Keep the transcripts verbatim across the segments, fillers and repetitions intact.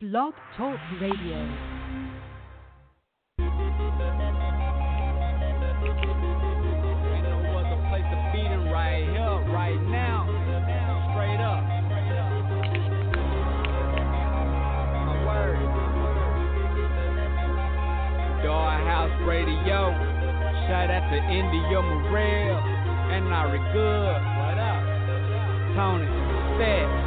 Blog Talk Radio. Radio, shout out to India Morel and Nari Good. What up? Tony, Seth.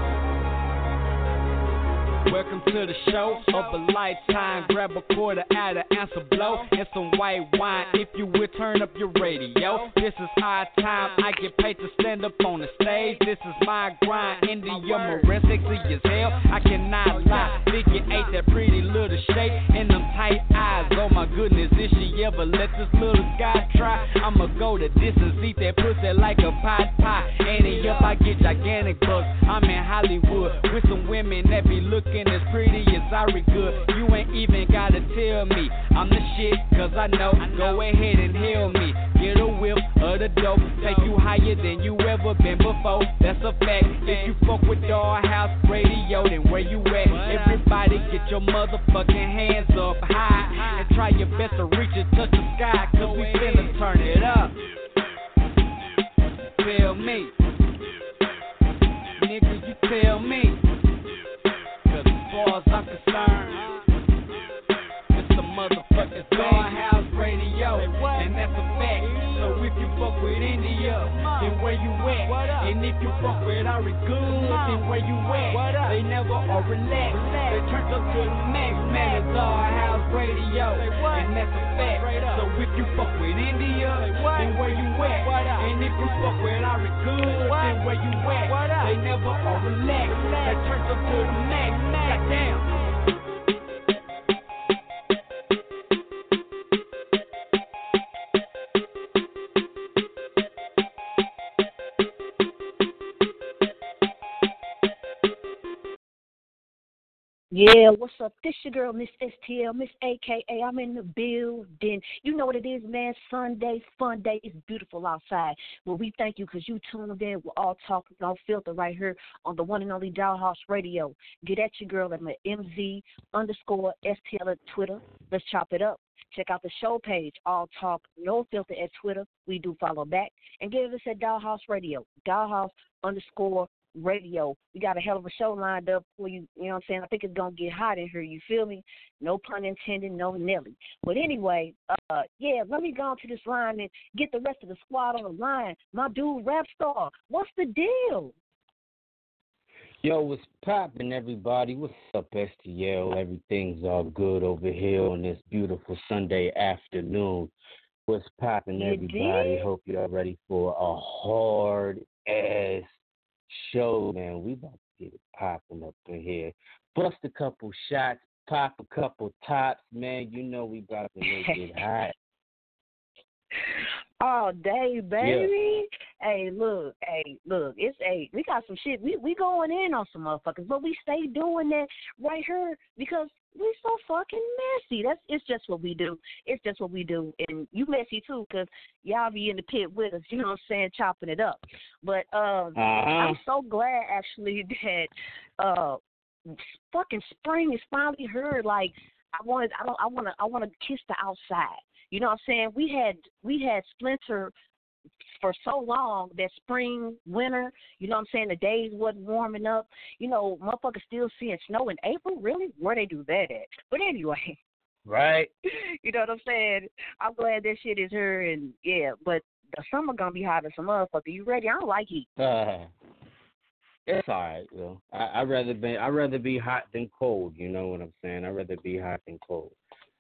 Welcome to the show of a lifetime. Grab a quarter out of answer blow and some white wine. If you will, turn up your radio. This is our time. I get paid to stand up on the stage. This is my grind. India Morel, sexy as hell. I cannot lie. Figure eight, that pretty little shape and them tight eyes. Oh my goodness, if she ever let this little guy try, I'ma go the distance, eat that pussy like a pot pie. And if I get gigantic bucks, I'm in Hollywood with some women that be looking as pretty as Ari Good. You ain't even gotta tell me I'm the shit, cause I know. Go ahead and hail me. Get a whiff of the dope. Take you higher than you ever been before. That's a fact. If you fuck with Dollhouse Radio, then where you at? Everybody get your motherfucking hands up high and try your best to reach and touch the sky, cause we finna turn it up. Tell me, nigga, you tell me. Cause as far as I'm concerned, it's the motherfucking Dollhouse Radio, and that's a fact. So if you fuck with India, then where you at? And if you fuck with Ari Good, then where you at? They never are relaxed. They turned up to the max, man. It's Dollhouse Radio, and that's a fact. So if you fuck with India, then where you at? And if you fuck with Ari Good, then where you at? They never are relaxed. They turned up to the max. Goddamn. Yeah, what's up? This your girl, Miss S T L, Miss A K A. I'm in the building. You know what it is, man. Sunday, fun day. It's beautiful outside. Well, we thank you because you tuned in. We're all talking, no filter right here on the one and only Dollhouse Radio. Get at your girl at my M Z underscore S T L at Twitter. Let's chop it up. Check out the show page, All Talk, No Filter at Twitter. We do follow back. And give us at Dollhouse Radio, Dollhouse underscore Radio. We got a hell of a show lined up for you. You know what I'm saying? I think it's going to get hot in here. You feel me? No pun intended, no Nelly. But anyway, uh, yeah, let me go on to this line and get the rest of the squad on the line. My dude, Rap Star, what's the deal? Yo, what's poppin', everybody? What's up, S T L? Everything's all good over here on this beautiful Sunday afternoon. What's poppin', everybody? Did? Hope you're ready for a hard-ass show, man. We about to get it popping up in here. Bust a couple shots, pop a couple tops, man. You know we about to make it hot. All day, baby. Yeah. Hey, look, hey, look, it's a we got some shit. We we going in on some motherfuckers, but we stay doing that right here because we so fucking messy. That's it's just what we do. It's just what we do, and you messy too, cause y'all be in the pit with us. You know what I'm saying, chopping it up. But um, uh-huh. I'm so glad actually that uh, fucking spring is finally here. Like I wanted, I don't, I want to, I want to kiss the outside. You know what I'm saying? We had we had Splinter for so long that spring, winter, you know what I'm saying, the days wasn't warming up. You know, motherfuckers still seeing snow in April? Really? Where they do that at? But anyway. Right. You know what I'm saying? I'm glad that shit is here and yeah, but the summer gonna be hot as a motherfucker. You ready? I don't like heat. Uh, it's all right, yo. I I'd rather be I'd rather be hot than cold, you know what I'm saying? I'd rather be hot than cold.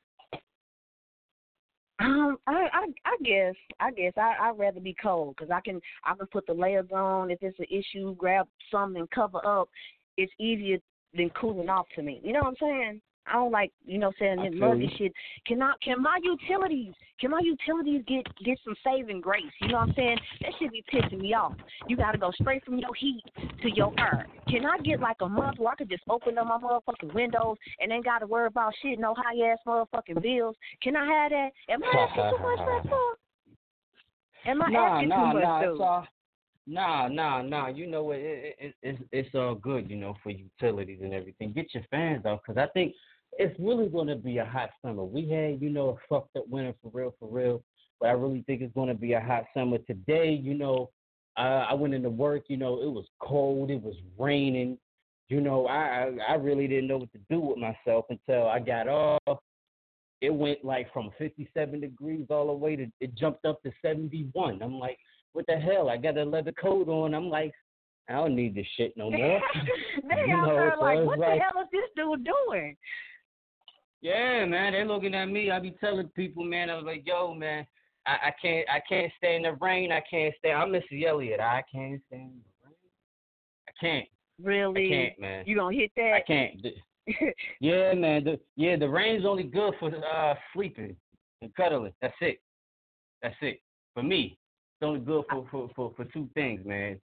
Um, I, I, I guess, I guess I, I'd rather be cold because I can, I can put the layers on. If it's an issue, grab something and cover up. It's easier than cooling off to me. You know what I'm saying? I don't like, you know, saying this muggy shit. Can I, can my utilities, can my utilities get get some saving grace? You know what I'm saying? That shit be pissing me off. You got to go straight from your heat to your air. Can I get like a month where I could just open up my motherfucking windows and ain't got to worry about shit, no high ass motherfucking bills? Can I have that? Am I asking too much for that? Am I nah, asking nah, too much? Nah, Dude? it's all, Nah, nah, nah. You know what? It, it, it's it's all good, you know, for utilities and everything. Get your fans out, cause I think it's really gonna be a hot summer. We had, you know, a fucked up winter for real, for real. But I really think it's gonna be a hot summer. Today, you know, uh, I went into work. You know, it was cold. It was raining. You know, I, I I really didn't know what to do with myself until I got off. It went like from fifty-seven degrees all the way to it jumped up to seventy-one. I'm like, what the hell? I got a leather coat on. I'm like, I don't need this shit no more. They you out know, there so like, it's what like, the hell is this dude doing? yeah, man, they're looking at me. I be telling people, man, I was like, yo, man, I, I can't, I can't stay in the rain. I can't stay. I'm Mister Elliott. I can't stay in the rain. I can't. Really? I can't, man. You gonna hit that? I can't. Yeah, man. The, yeah, the rain's only good for uh, sleeping and cuddling. That's it. That's it. For me, it's only good for, for, for, for two things, man.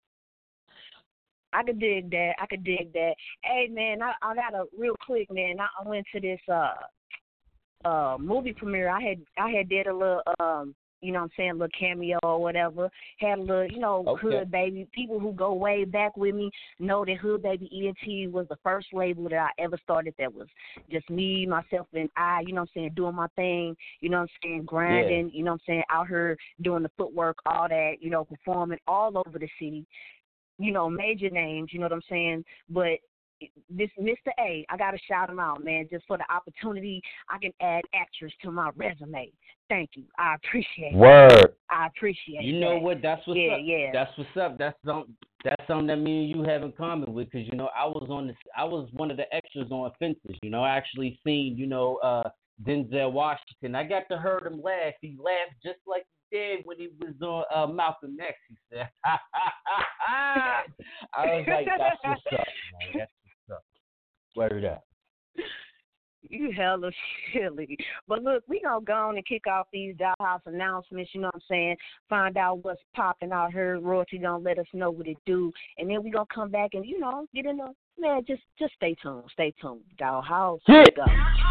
I could dig that. I could dig that. Hey, man, I, I got a real quick, man. I, I went to this uh uh movie premiere. I had I had did a little um you know what I'm saying, little cameo or whatever. Had a little, you know, Okay. Hood Baby. People who go way back with me know that Hood Baby E N T was the first label that I ever started that was just me, myself, and I, you know what I'm saying, doing my thing, you know what I'm saying, grinding, yeah. you know what I'm saying, out here doing the footwork, all that, you know, performing all over the city. You know, major names, you know what I'm saying? But this Mister A, I got to shout him out, man, just for the opportunity I can add actress to my resume. Thank you. I appreciate it. Word. I appreciate it. You know that. what? That's what's yeah, up. Yeah, That's what's up. That's something. That's something that me and you have in common with, because you know I was on this. I was one of the extras on Fences. You know, I actually seen you know uh, Denzel Washington. I got to hear him laugh. He laughed just like he did when he was on uh, Malcolm X. He said, ha, ha, ha, ha. I was like, that's what's up, man. That's what's up. Word up. You hella silly. But look, we gonna go on and kick off these Dollhouse announcements, you know what I'm saying? Find out what's popping out here. Royalty gonna let us know what it do. And then we gonna come back and, you know, get in the, man, just just stay tuned. Stay tuned. Dollhouse. Yeah. Go.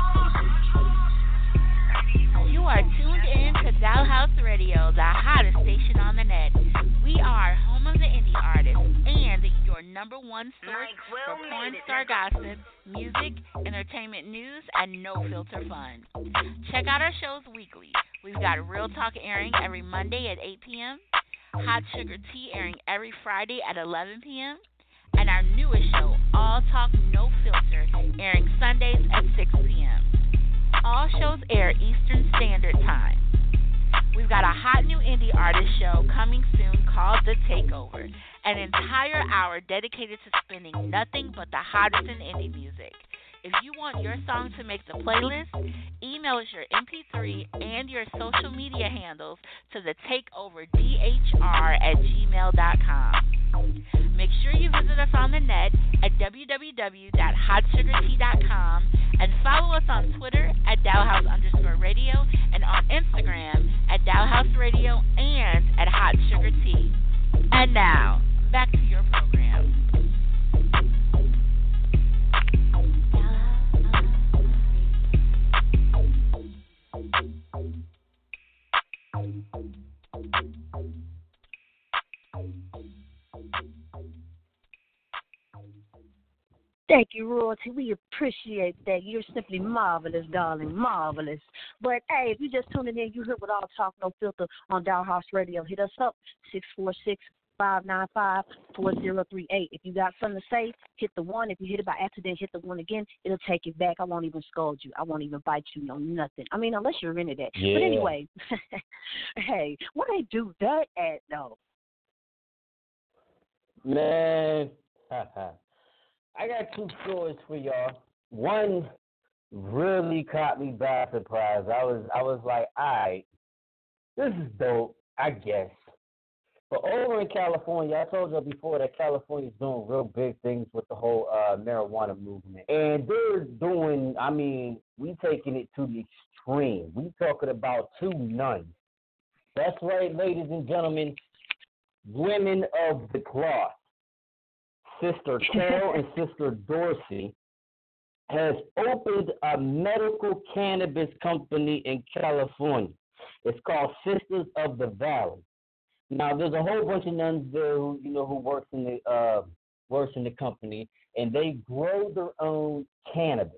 You are tuned in to Dollhouse Radio, the hottest station on the net. We are home of the indie artists and your number one source for porn star gossip, music, entertainment news, and no filter fun. Check out our shows weekly. We've got Real Talk airing every Monday at eight p.m., Hot Sugar Tea airing every Friday at eleven p.m., and our newest show, All Talk No Filter, airing Sundays at six p.m. All shows air Eastern Standard Time. We've got a hot new indie artist show coming soon called The Takeover, an entire hour dedicated to spinning nothing but the hottest in indie music. If you want your song to make the playlist, email us your M P three and your social media handles to the takeover D H R at gmail dot com. Make sure you visit us on the net at w w w dot hot sugar tea dot com and follow us on Twitter at Dollhouse underscore radio and on Instagram at Dollhouse Radio and at Hot Sugar Tea. And now, back to your program. Thank you, Royalty. We appreciate that. You're simply marvelous, darling, marvelous. But, hey, if you just tuning in, you heard what All Talk No Filter on Dollhouse Radio. Hit us up, six four six, five nine five, four zero three eight. If you got something to say, hit the one. If you hit it by accident, hit the one again. It'll take it back. I won't even scold you. I won't even bite you, no nothing. I mean, unless you're into that. Yeah. But anyway, hey, what they do that at, though? Man, I got two stories for y'all. One really caught me by surprise. I was I was like, all right, this is dope, I guess. But over in California, I told you before that California's doing real big things with the whole uh, marijuana movement. And they're doing, I mean, we taking it to the extreme. We talking about two nuns. That's right, ladies and gentlemen, women of the cloth. Sister Carol and Sister Dorsey has opened a medical cannabis company in California. It's called Sisters of the Valley. Now there's a whole bunch of nuns there who you know who works in the uh, works in the company, and they grow their own cannabis.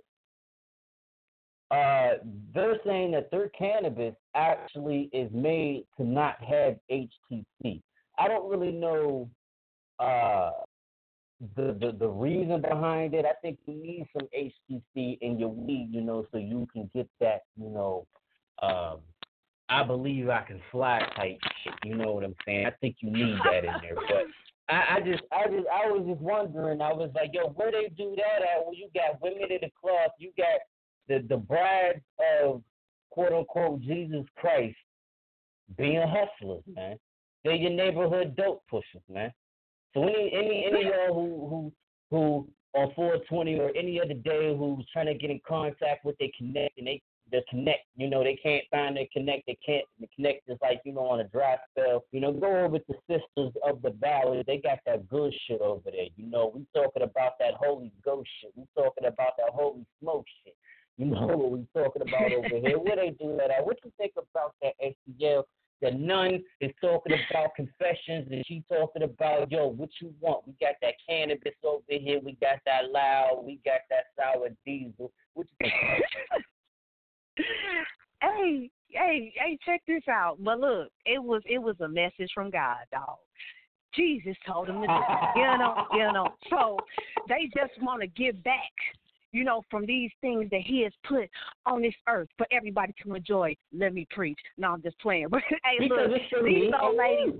Uh, they're saying that their cannabis actually is made to not have H T C. I don't really know uh, the, the the reason behind it. I think you need some H T C in your weed, you know, so you can get that, you know, um, I believe I can fly type shit. You know what I'm saying? I think you need that in there. But I, I just, I just, I was just wondering. I was like, yo, where they do that at? Well, you got women in the club. You got the the brides of quote unquote Jesus Christ being hustlers, man. They're your neighborhood dope pushers, man. So any any any of y'all who who who on four twenty or any other day who's trying to get in contact with their connect and they the connect, you know, they can't find their connect, they can't the connect is like, you know, on a dry spell. You know, go over to Sisters of the Valley. They got that good shit over there. You know, we talking about that Holy Ghost shit. We talking about that Holy Smoke shit. You know what we talking about over here. Where they do that at? What you think about that, S T L? The nun is talking about confessions, and she talking about, yo, what you want? We got that cannabis over here. We got that loud. We got that sour diesel. What you think about that? Hey, hey, hey, check this out. But look, it was it was a message from God, dog. Jesus told him to do it, you know, you know. So they just want to give back, you know, from these things that he has put on this earth for everybody to enjoy. Let me preach. No, I'm just playing. But hey, look, these old ladies.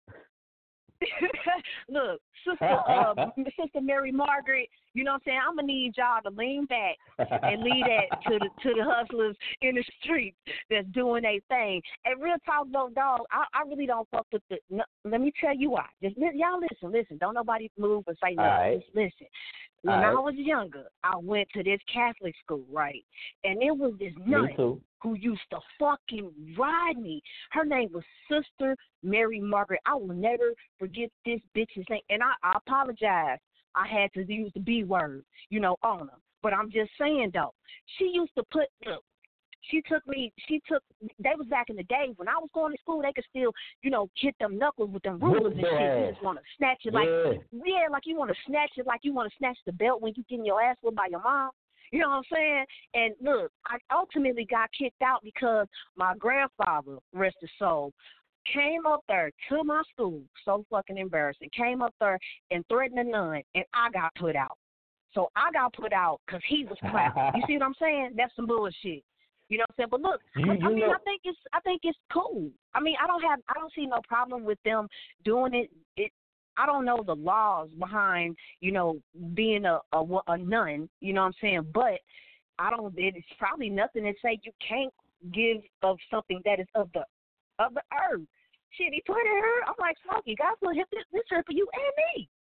Look, sister, uh, sister Mary Margaret. You know what I'm saying? I'm gonna need y'all to lean back and leave that to the to the hustlers in the streets that's doing their thing. And real talk, though, dog, I, I really don't fuck with the. No, let me tell you why. Just y'all listen, listen. Don't nobody move or say nothing. Right. Just listen. When right. I was younger, I went to this Catholic school, right? And it was this nun who used to fucking ride me. Her name was Sister Mary Margaret. I will never forget this bitch's name. And I, I apologize. I had to use the B word, you know, on her. But I'm just saying, though, she used to put, look, she took me, she took, they was back in the day when I was going to school, they could still, you know, hit them knuckles with them rulers and shit. You just want to snatch it like, yeah, yeah like you want to snatch it like you want to snatch the belt when you getting your ass whipped by your mom. You know what I'm saying? And look, I ultimately got kicked out because my grandfather, rest his soul, came up there to my school, so fucking embarrassing, came up there and threatened a nun, and I got put out. So I got put out because he was clowning. You see what I'm saying? That's some bullshit. You know what I'm saying? But look, you, I, you I mean, know. I think it's, I think it's cool. I mean, I don't have, I don't see no problem with them doing it. It, I don't know the laws behind, you know, being a, a, a nun. You know what I'm saying? But I don't. It's probably nothing that say you can't give of something that is of the of the earth. Shit, he put in her. I'm like, Smokey, God put this, this her for you and me.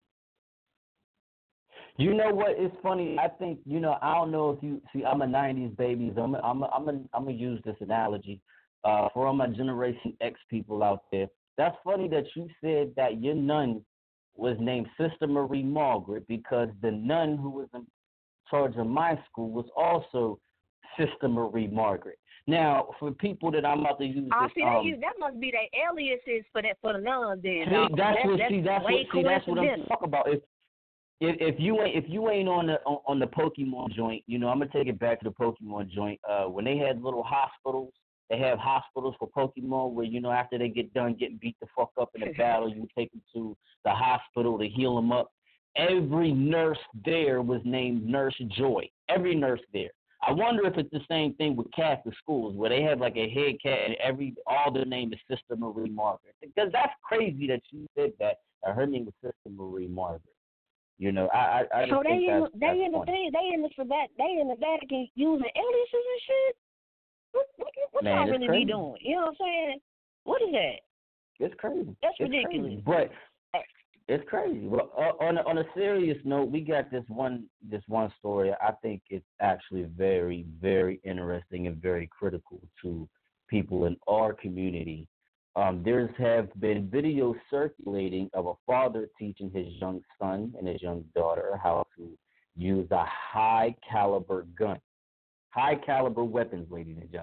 You know what? It's funny. I think, you know, I don't know if you see. I'm a nineties baby. So I'm a, I'm a, I'm a, I'm gonna use this analogy uh, for all my Generation X people out there. That's funny that you said that your nun was named Sister Marie Margaret because the nun who was in charge of my school was also Sister Marie Margaret. Now, for people that I'm about to use, I this, see um, that, that must be their aliases for that for the nuns. Then see, no, that's that, what that's see that's what see that's what I'm talking about. If if if you ain't if you ain't on the on, on the Pokemon joint, you know, I'm gonna take it back to the Pokemon joint. Uh, when they had little hospitals, they have hospitals for Pokemon where, you know, after they get done getting beat the fuck up in a battle, you take them to the hospital to heal them up. Every nurse there was named Nurse Joy. Every nurse there. I wonder if it's the same thing with Catholic schools where they have like a head cat and every all their name is Sister Marie Margaret. Because that's crazy that you said that. Uh, her name was Sister Marie Margaret. You know, I I, I just so think they that's, in, they that's in the thing, they in the for that they in the Vatican using aliases and shit. What what, what Man, y'all really crazy. be doing? You know what I'm saying? What is that? It's crazy. That's it's ridiculous. Crazy. But it's crazy. Well, uh, on a, on a serious note, we got this one this one story. I think it's actually very, very interesting and very critical to people in our community. Um, there's have been videos circulating of a father teaching his young son and his young daughter how to use a high caliber gun, high caliber weapons, ladies and gentlemen.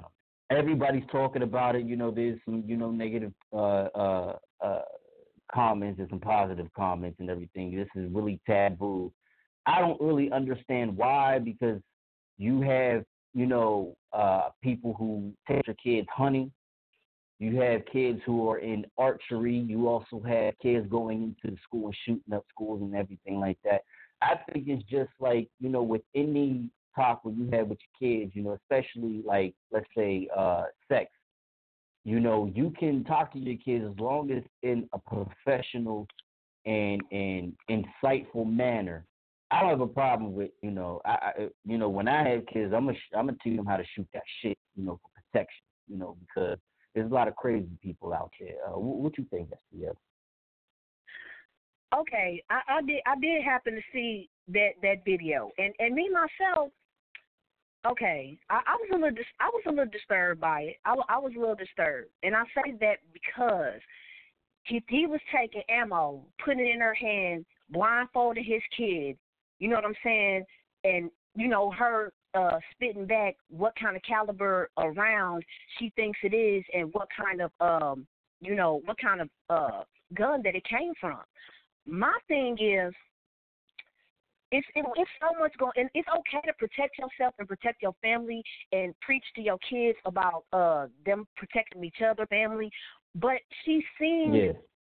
everybody's talking about it. You know, there's some, you know, negative uh, uh, uh, comments and some positive comments and everything. This is really taboo. I don't really understand why, because you have, you know, uh, people who take your kids hunting. You have kids who are in archery. You also have kids going into the school and shooting up schools and everything like that. I think it's just like, you know, with any talk when you have with your kids, you know, especially like, let's say, uh, sex, you know, you can talk to your kids as long as in a professional and and insightful manner. I don't have a problem with, you know, I, I you know, when I have kids, I'm gonna I'm gonna teach them how to shoot that shit, you know, for protection, you know, because there's a lot of crazy people out there. Uh, what, what you think, S T L? Okay, I, I did I did happen to see that that video, and and me myself. Okay, I, I was a little dis- I was a little disturbed by it. I, I was a little disturbed, and I say that because he he was taking ammo, putting it in her hand, blindfolding his kid. You know what I'm saying? And you know her uh, spitting back what kind of caliber of round she thinks it is, and what kind of um you know what kind of uh gun that it came from. My thing is, it's it, it's so much going, and it's okay to protect yourself and protect your family and preach to your kids about uh them protecting each other, family. But she seemed Yeah.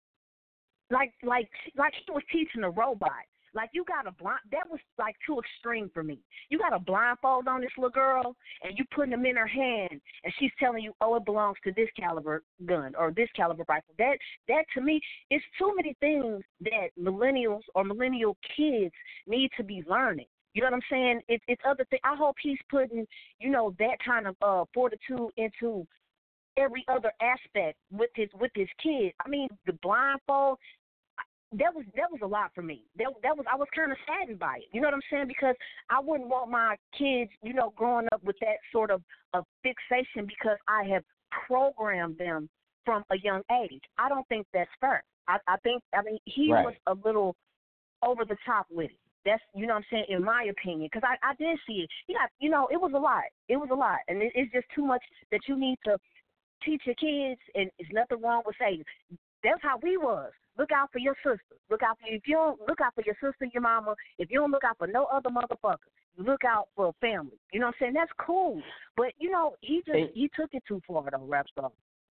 like like like he was teaching a robot. Like you got a blind, that was like too extreme for me. You got a blindfold on this little girl, and you putting them in her hand, and she's telling you, oh, it belongs to this caliber gun or this caliber rifle. That that to me, it's too many things that millennials or millennial kids need to be learning. You know what I'm saying? It, it's other things. I hope he's putting, you know, that kind of uh, fortitude into every other aspect with his with his kids. I mean, the blindfold. That was that was a lot for me. That that was I was kind of saddened by it. You know what I'm saying? Because I wouldn't want my kids, you know, growing up with that sort of, of fixation because I have programmed them from a young age. I don't think that's fair. I, I think I mean he Right. was a little over the top with it. That's you know what I'm saying, in my opinion, because I, I did see it. You got you know it was a lot. It was a lot, and it, it's just too much that you need to teach your kids. And there's nothing wrong with saying that's how we was. Look out for your sister. Look out for if you don't look out for your sister, your mama. If you don't look out for no other motherfucker, you look out for family. You know what I'm saying? That's cool. But you know, he just Hey, he took it too far though, rap star.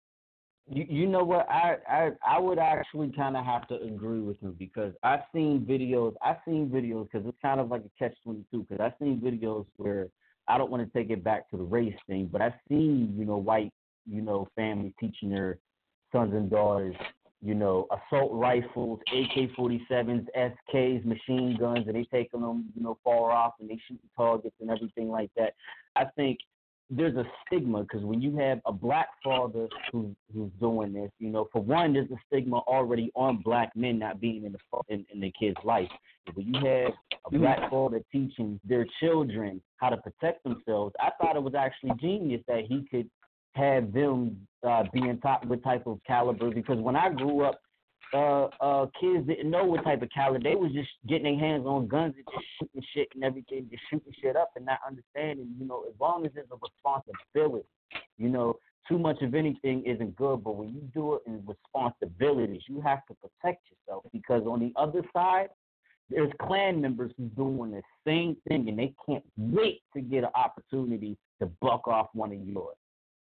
You, you know what? I, I I would actually kind of have to agree with him because I've seen videos. I've seen videos because it's kind of like a catch twenty-two. Because I've seen videos where I don't want to take it back to the race thing, but I've seen you know white you know families teaching their sons and daughters you know assault rifles, A K forty-sevens, S Ks, machine guns, and they taking them you know far off and they shooting targets and everything like that. I think there's a stigma because when you have a black father who, who's doing this, you know, for one, there's a stigma already on black men not being in the in, in the kid's life. When you have a black father teaching their children how to protect themselves, I thought it was actually genius that he could have them uh, being taught what type of caliber. Because when I grew up, uh, uh, kids didn't know what type of caliber. They was just getting their hands on guns and just shooting shit and everything, just shooting shit up and not understanding, you know, as long as there's a responsibility, you know, too much of anything isn't good, but when you do it in responsibilities, you have to protect yourself because on the other side, there's clan members who's doing the same thing and they can't wait to get an opportunity to buck off one of yours.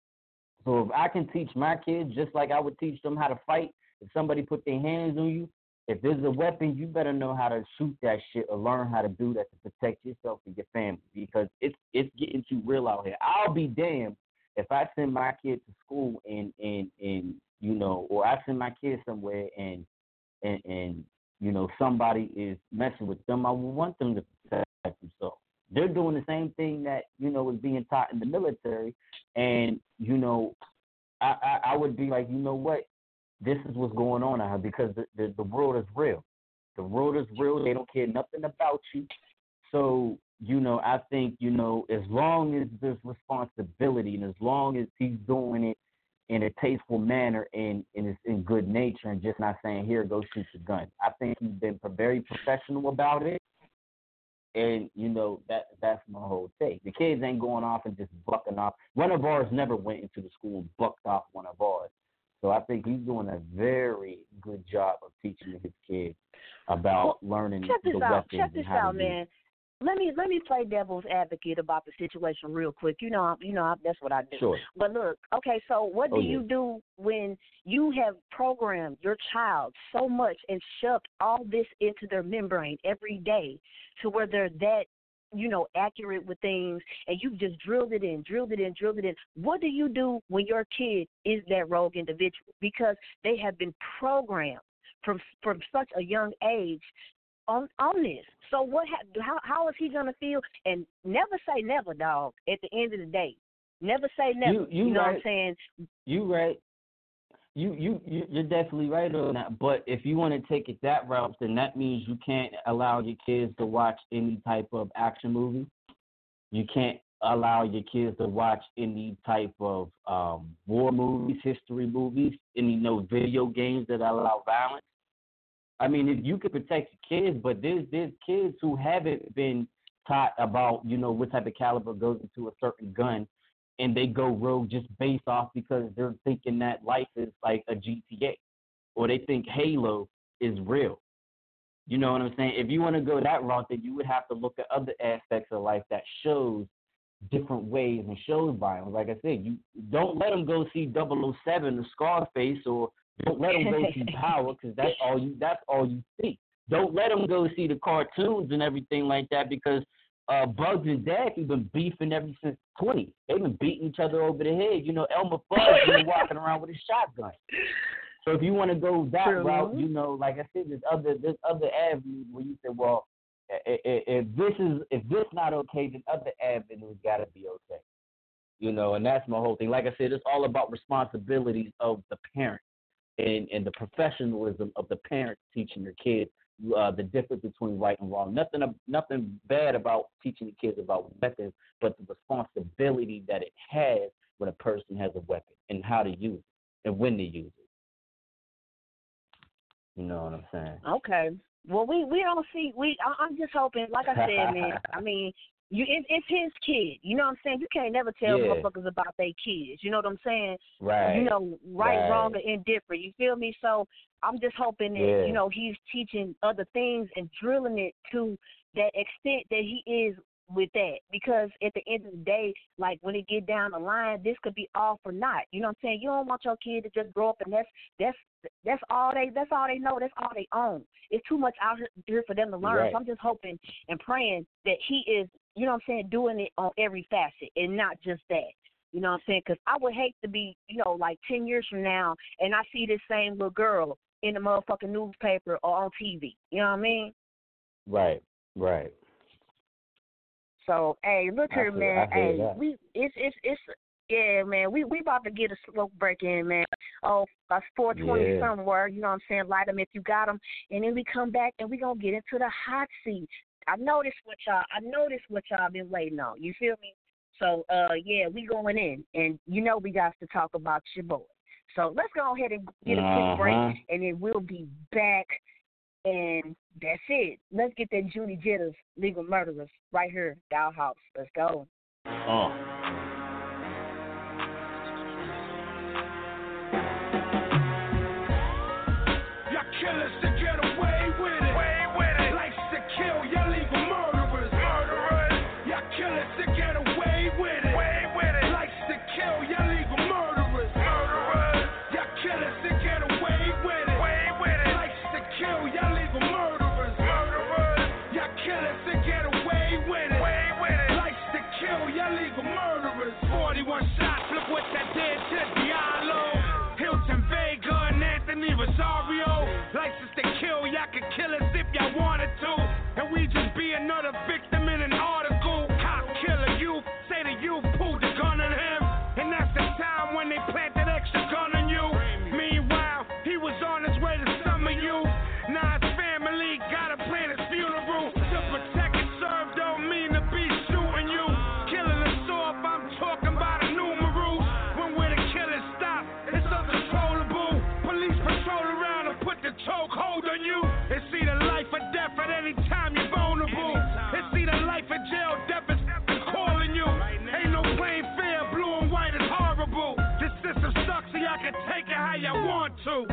So if I can teach my kids just like I would teach them how to fight, if somebody put their hands on you, if there's a weapon, you better know how to shoot that shit or learn how to do that to protect yourself and your family because it's it's getting too real out here. I'll be damned if I send my kid to school and and and you know, or I send my kid somewhere and and and you know somebody is messing with them. I want them to protect themselves. They're doing the same thing that you know is being taught in the military, and you know, I I, I would be like, you know what? This is what's going on out here because the, the, the world is real. The world is real. They don't care nothing about you. So, you know, I think, you know, as long as there's responsibility and as long as he's doing it in a tasteful manner and, and it's in good nature and just not saying, here, go shoot the gun. I think he's been very professional about it. And, you know, that that's my whole take. The kids ain't going off and just bucking off. One of ours never went into the school and bucked off one of ours. So I think he's doing a very good job of teaching his kids about well, learning check this the out. weapons Check this and how out, to man. use. Let me let me play devil's advocate about the situation real quick. You know, you know that's what I do. Sure. But look, okay, so what do Oh, you yeah. do when you have programmed your child so much and shoved all this into their membrane every day to where they're that, you know, accurate with things, and you've just drilled it in, drilled it in, drilled it in. What do you do when your kid is that rogue individual? Because they have been programmed from from such a young age on on this. So what? Ha- how how is he gonna feel? And never say never, dog. At the end of the day, never say never. You, you, you know right. what I'm saying? You right. You, you, you, you're definitely right on that. But if you want to take it that route, then that means you can't allow your kids to watch any type of action movie. You can't allow your kids to watch any type of um, war movies, history movies, any no video games that allow violence. I mean, if you could protect your kids, but there's there's kids who haven't been taught about, you know, what type of caliber goes into a certain gun, and they go rogue just based off because they're thinking that life is like a G T A, or they think Halo is real. You know what I'm saying? If you want to go that route, then you would have to look at other aspects of life that shows different ways and shows violence. Like I said, you don't let them go see double oh seven or Scarface, or don't let them go see Power, because that's all you that's all you see. Don't let them go see the cartoons and everything like that, because uh, Bugs and Daffy been beefing ever since twenty. They've been beating each other over the head. You know, Elmer Fudd been walking around with a shotgun. So if you want to go that True. route, you know, like I said, there's other there's other avenues where you say, well, if this is if this not okay, then other avenues got to be okay. You know, and that's my whole thing. Like I said, it's all about responsibilities of the parent and, and the professionalism of the parents teaching their kids uh, the difference between right and wrong. Nothing nothing bad about teaching the kids about weapons, but the responsibility that it has when a person has a weapon and how to use it and when to use it. You know what I'm saying? Okay. Well, we, we don't see. We I, I'm just hoping. Like I said, man. I mean, you it, it's his kid. You know what I'm saying? You can't never tell Yeah. motherfuckers about their kids. You know what I'm saying? Right. You know, right, right. wrong, or indifferent. You feel me? So I'm just hoping that Yeah. you know he's teaching other things and drilling it to that extent that he is with that. Because at the end of the day, like when it get down the line, this could be all for naught. You know what I'm saying? You don't want your kid to just grow up and that's that's that's all they that's all they know. That's all they own. It's too much out here for them to learn. Right. So I'm just hoping and praying that he is, you know what I'm saying, doing it on every facet and not just that. You know what I'm saying? Because I would hate to be, you know, like ten years from now and I see this same little girl in the motherfucking newspaper or on T V. You know what I mean? Right, right. So, hey, look I here, feel- man. I hear Hey, that. we it's it's it's yeah, man. We we about to get a smoke break in, man. Oh, that's four twenty Yeah. somewhere. You know what I'm saying? Light them if you got them, and then we come back and we gonna get into the hot seat. I know this what y'all. I know this what y'all been waiting on. You feel me? So, uh, yeah, we going in, and you know we got to talk about your boy. So let's go ahead and get a quick break, Uh-huh. and then we'll be back. And that's it. Let's get that Judy Jitters, Legal Murderers, right here, Dollhouse. Let's go. Oh. Y'all killers to get away with it. Way with it. Likes to kill y'all legal murderers. Murderers. Y'all killers to get away with it. Way with it. Likes to kill y'all legal murderers. Murderers. Y'all killers to get away with it. Way with it. Likes to kill y'all legal murderers. Murderers. Y'all killers to get away with it. Way with it. Likes to kill y'all legal murderers. forty-one shots. Look what that did to Diallo. Hilton Vega and Anthony Rosario. License to too.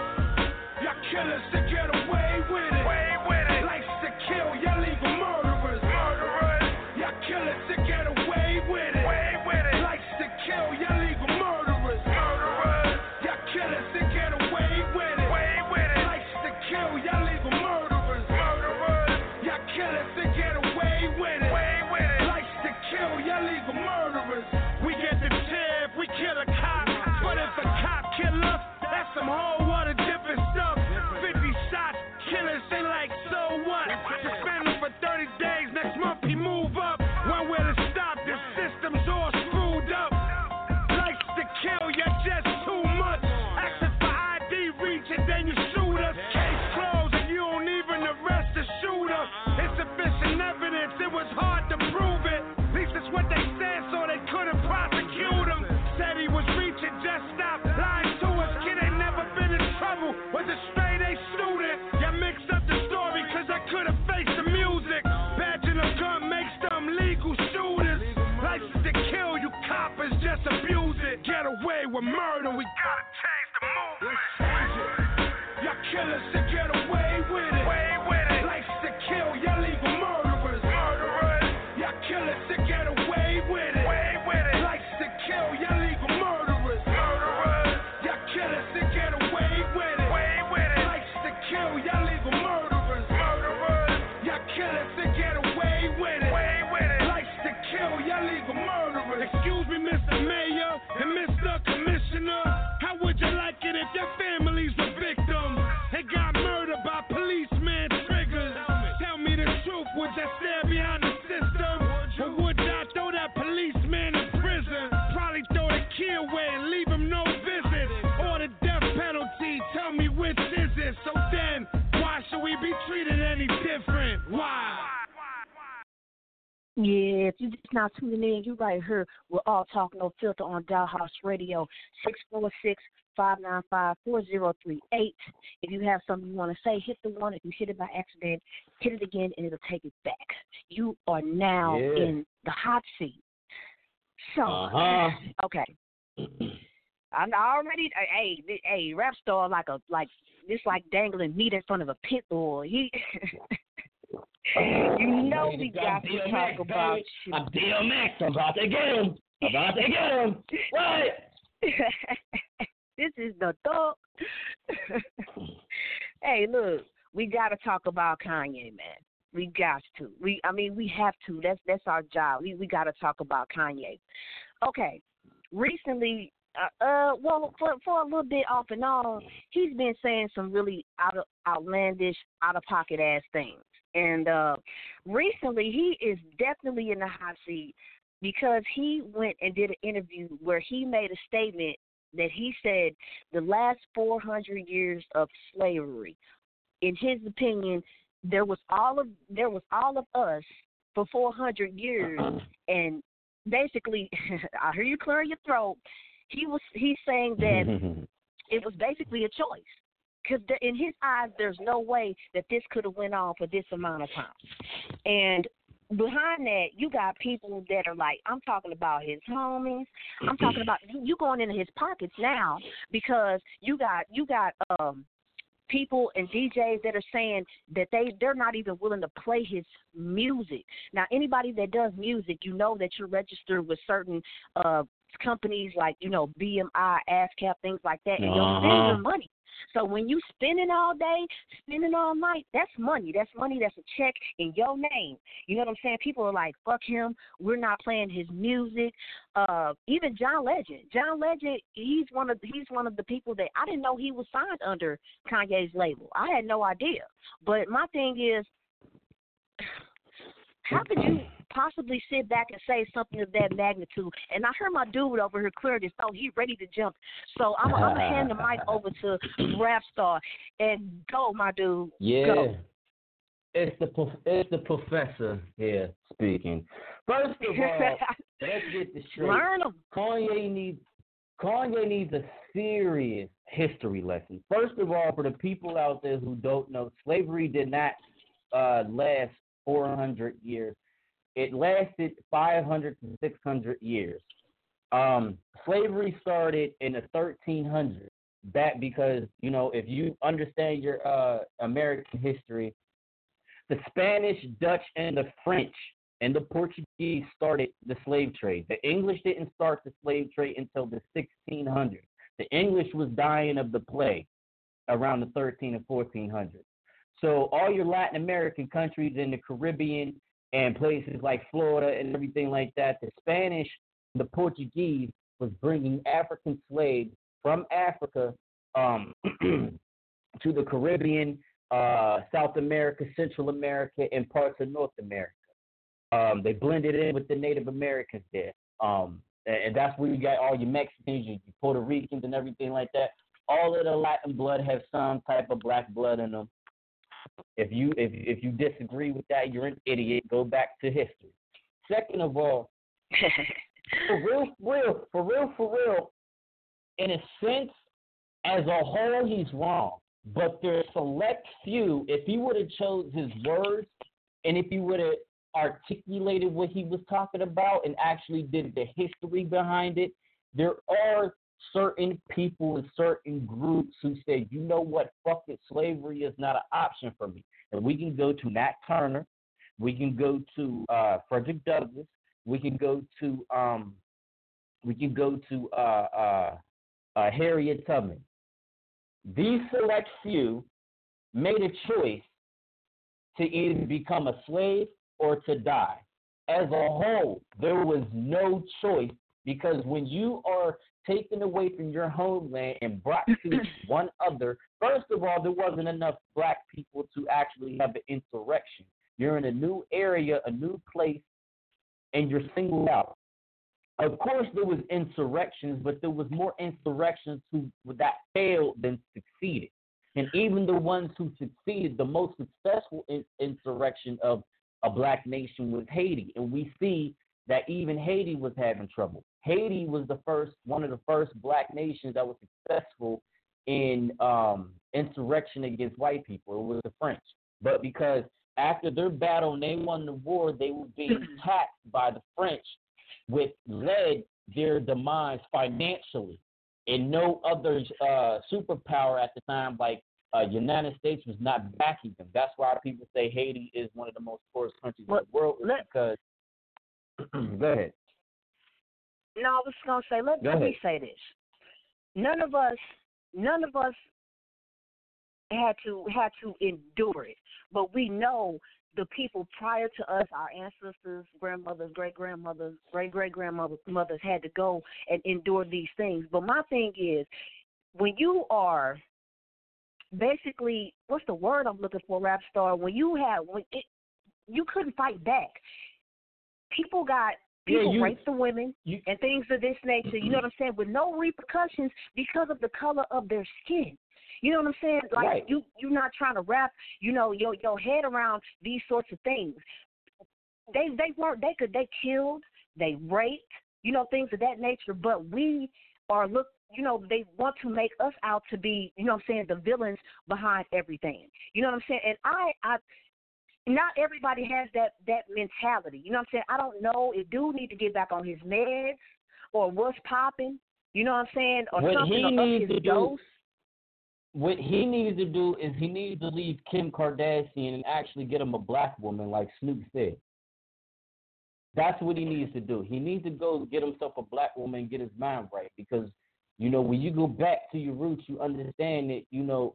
Y'all killers to get away with it. Way with it. Likes to kill, y'all legal murderers. Murderers. Y'all killers to get away with it. Way with it. Likes to kill, y'all legal murderers. Murderers. Y'all killers to get away with it. Way with it. Likes to kill, y'all legal murderers. Murderers. Y'all killers to get away with it. Way with it. Likes to kill, y'all legal murderers. We get the tip, we kill a cop, but if the cop kill us, that's some whole other different stuff. fifty shots, killers, they like, so what? Suspend him for thirty days, next month he move up. When will it stop? The system's all screwed up. Likes to kill, you're just too much. Asking for I D, reach and then you shoot us. Case closed and you don't even arrest the shooter. Insufficient evidence, it was hard to prove it. At least it's what they said, so they couldn't prosecute him. Said he was reaching, just stopped lying to us. Kid ain't never been in trouble, was a straight A student. Y'all mixed up the story, cause I could've faced the music. Badging a gun makes them legal shooters. License to kill, you coppers just abuse it. Get away with murder, we gotta change the movement. Let's change it. Y'all killers to get away with it. Way with it. License to kill, y'all legal murderers. Murderers. Y'all killers to get away with it. Way with it. License to kill, y'all legal murderers. Murderers. Y'all killers to get away with it. Way with it. License to kill, y'all legal murderers. Murderers. Y'all killers to get away with it. Way with it. License to kill, y'all legal murderers. Excuse me, Mister Mayor and Mister Commissioner. How would you like it if your families were victims and got murdered by policeman triggers? Tell me the truth, would you stand behind the system? Or would y'all throw that policeman in prison? Probably throw the key away and leave him no visit. Or the death penalty, tell me which is it? So then, why should we be treated any different? Why? Yeah, if you just now tuning in, you right here. We're all talking no filter on Dollhouse Radio, six four six, five nine five, four zero three eight. If you have something you want to say, hit the one. If you hit it by accident, hit it again, and it'll take it back. You are now Yeah. in the hot seat. So, Uh-huh. okay. I'm already, hey, th- hey, rap star like a, like, this like dangling meat in front of a pit bull. He... You know we got to talk about you. I'm D M X. I'm about to get him. I'm about to get him. Right. This is the dog. Hey, look, we got to talk about Kanye, man. We got to. We, I mean, we have to. That's that's our job. We we got to talk about Kanye. Okay. Recently, uh, uh, well, for for a little bit off and on, he's been saying some really out of outlandish, out of pocket ass things. And uh, recently, he is definitely in the hot seat because he went and did an interview where he made a statement that he said the last four hundred years of slavery, in his opinion, there was all of there was all of us for four hundred years, and basically, I hear you clearing your throat. He was he's saying that it was basically a choice. Because in his eyes, there's no way that this could have went on for this amount of time. And behind that, you got people that are like, I'm talking about his homies. I'm talking about you, you going into his pockets now because you got you got um, people and D Js that are saying that they they're not even willing to play his music. Now, anybody that does music, you know that you're registered with certain uh, companies like you know B M I, ASCAP, things like that, and you'll spend your money. So when you spending all day, spending all night, that's money. That's money. That's a check in your name. You know what I'm saying? People are like, fuck him. We're not playing his music. Uh, even John Legend. John Legend, he's one of he's one of the people that I didn't know he was signed under Kanye's label. I had no idea. But my thing is, how could you possibly sit back and say something of that magnitude? And I heard my dude over here clear this. Oh, he's ready to jump. So I'm, I'm going to hand the mic over to Rap Star. And go, my dude. Yeah. Go. It's the it's the professor here speaking. First of all, let's get this straight. Learn them. Kanye needs Kanye needs a serious history lesson. First of all, for the people out there who don't know, slavery did not uh, last four hundred years. It lasted five hundred to six hundred years. Um, slavery started in the thirteen hundreds. back because, you know, if you understand your uh, American history, the Spanish, Dutch, and the French and the Portuguese started the slave trade. The English didn't start the slave trade until the sixteen hundreds. The English was dying of the plague around the thirteen and fourteen hundreds. So all your Latin American countries in the Caribbean and places like Florida and everything like that, the Spanish, the Portuguese was bringing African slaves from Africa um, to the Caribbean, uh, South America, Central America, and parts of North America. Um, they blended in with the Native Americans there. Um, and, and that's where you got all your Mexicans, your, your Puerto Ricans, and everything like that. All of the Latin blood has some type of black blood in them. If you if if you disagree with that, you're an idiot. Go back to history. Second of all, for real, for real, for real, for real, in a sense, as a whole, he's wrong. But there's select few. If he would have chose his words, and if he would have articulated what he was talking about and actually did the history behind it, there are certain people and certain groups who say, you know what, fuck it, slavery is not an option for me. And we can go to Nat Turner, we can go to uh, Frederick Douglass, we can go to um, we can go to uh, uh, uh, Harriet Tubman. These select few made a choice to either become a slave or to die. As a whole, there was no choice, because when you are taken away from your homeland and brought to one other, first of all, there wasn't enough black people to actually have an insurrection. You're in a new area, a new place, and you're singled out. Of course, there was insurrections, but there was more insurrections who, that failed than succeeded. And even the ones who succeeded, the most successful in, insurrection of a black nation was Haiti. And we see that even Haiti was having trouble. Haiti was the first, one of the first black nations that was successful in um, insurrection against white people. It was the French. But because after their battle and they won the war, they were being taxed by the French, which led their demise financially. And no other uh, superpower at the time, like uh, United States, was not backing them. That's why people say Haiti is one of the most poorest countries well, in the world, let, because go ahead. No, I was gonna say, let, let me say this. None of us, none of us had to had to endure it, but we know the people prior to us, our ancestors, grandmothers, great grandmothers, great great grandmothers, mothers had to go and endure these things. But my thing is, when you are basically, what's the word I'm looking for, rap star? When you have, when it, you couldn't fight back. People got. People yeah, you, rape the women you, and things of this nature, you know what I'm saying, with no repercussions because of the color of their skin. You know what I'm saying? Like, right. you, you're not trying to wrap, you know, your your head around these sorts of things. They they weren't, they could, they killed, they raped, you know, things of that nature, but we are, look, you know, they want to make us out to be, you know what I'm saying, the villains behind everything. You know what I'm saying? And I, I, not everybody has that, that mentality. You know what I'm saying? I don't know if dude need to get back on his meds or what's popping. You know what I'm saying? Or what something he or needs up to his do, dose. What he needs to do is he needs to leave Kim Kardashian and actually get him a black woman like Snoop said. That's what he needs to do. He needs to go get himself a black woman and get his mind right, because, you know, when you go back to your roots, you understand that, you know,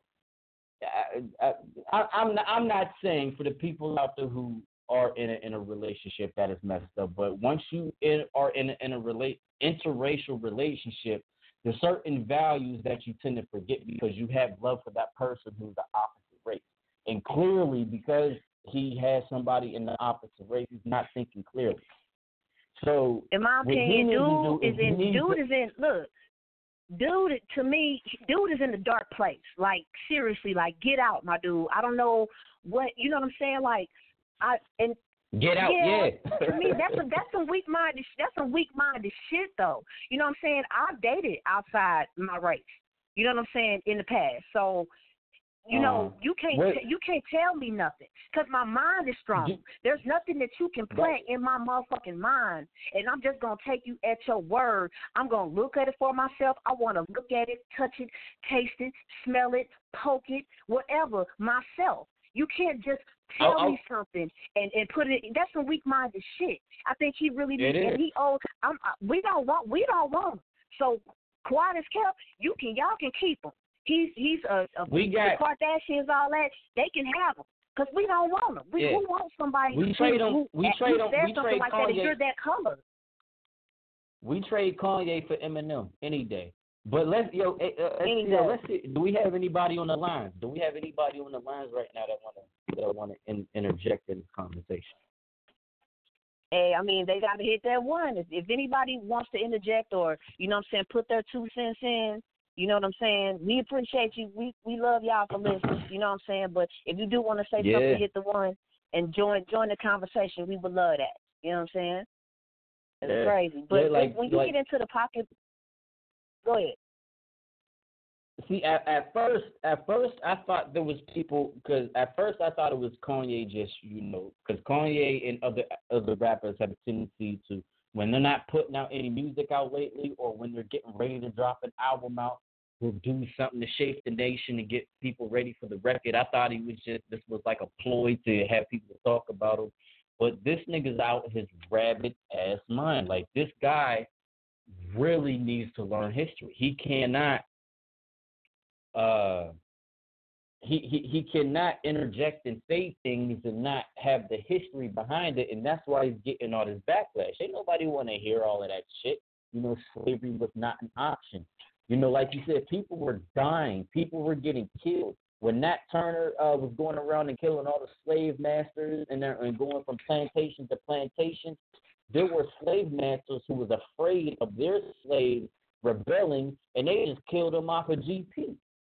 I, I, I'm not, I'm not saying for the people out there who are in a, in a relationship that is messed up, but once you in, are in a, in a relate, interracial relationship, there's certain values that you tend to forget because you have love for that person who's the opposite race. And clearly, because he has somebody in the opposite race, he's not thinking clearly. So, in my opinion, dude is in, dude is in, look, Dude, to me, dude is in a dark place. Like, seriously, like, get out, my dude. I don't know what, you know what I'm saying? Like, I, and get out, yeah. yeah. To me, that's a, that's some weak-minded, that's some weak-minded shit, though. You know what I'm saying? I've dated outside my race. You know what I'm saying? In the past. So, You know, Uh, you can't what, you can't tell me nothing because my mind is strong. You- There's nothing that you can plant in my motherfucking mind, and I'm just gonna take you at your word. I'm gonna look at it for myself. I want to look at it, touch it, taste it, smell it, poke it, whatever myself. You can't just tell I'll, me something and, and put it. That's some weak-minded shit. I think he really It needs. And is. he owes. I'm, I, we don't want. We don't want him. So quiet as kept. You can. Y'all can keep him. He's he's a, a We got- the Kardashians, all that. They can have him because we don't want them. We Yeah. who want somebody We who, trade 'em- who, we who trade 'em- says we something trade like that, and Kanye- you're that color. we trade Kanye for Eminem any day. But let's yo, eh, uh, let's, Any see, yo, day. let's see. Do we have anybody on the lines? Do we have anybody on the lines right now that wanna that wanna in, interject in this conversation? Hey, I mean, they got to hit that one. If, if anybody wants to interject or, you know what I'm saying, put their two cents in, you know what I'm saying, we appreciate you. We we love y'all for listening, you know what I'm saying. But if you do want to say Yeah. something, hit the one and join join the conversation. We would love that. You know what I'm saying? It's Yeah. crazy. But Yeah, like- when you like- get into the pocket, go ahead. See, at, at first, at first, I thought there was people because at first I thought it was Kanye. Just you know, because Kanye and other other rappers have a tendency to, when they're not putting out any music out lately, or when they're getting ready to drop an album out, will do something to shake the nation and get people ready for the record. I thought he was just this was like a ploy to have people talk about him, but this nigga's out his rabbit ass mind. Like this guy really needs to learn history. He cannot. Uh, he, he he cannot interject and say things and not have the history behind it, and that's why he's getting all this backlash. Ain't nobody want to hear all of that shit. You know, slavery was not an option. You know, like you said, people were dying, people were getting killed. When Nat Turner uh, was going around and killing all the slave masters and, and going from plantation to plantation, there were slave masters who was afraid of their slaves rebelling, and they just killed them off of G P.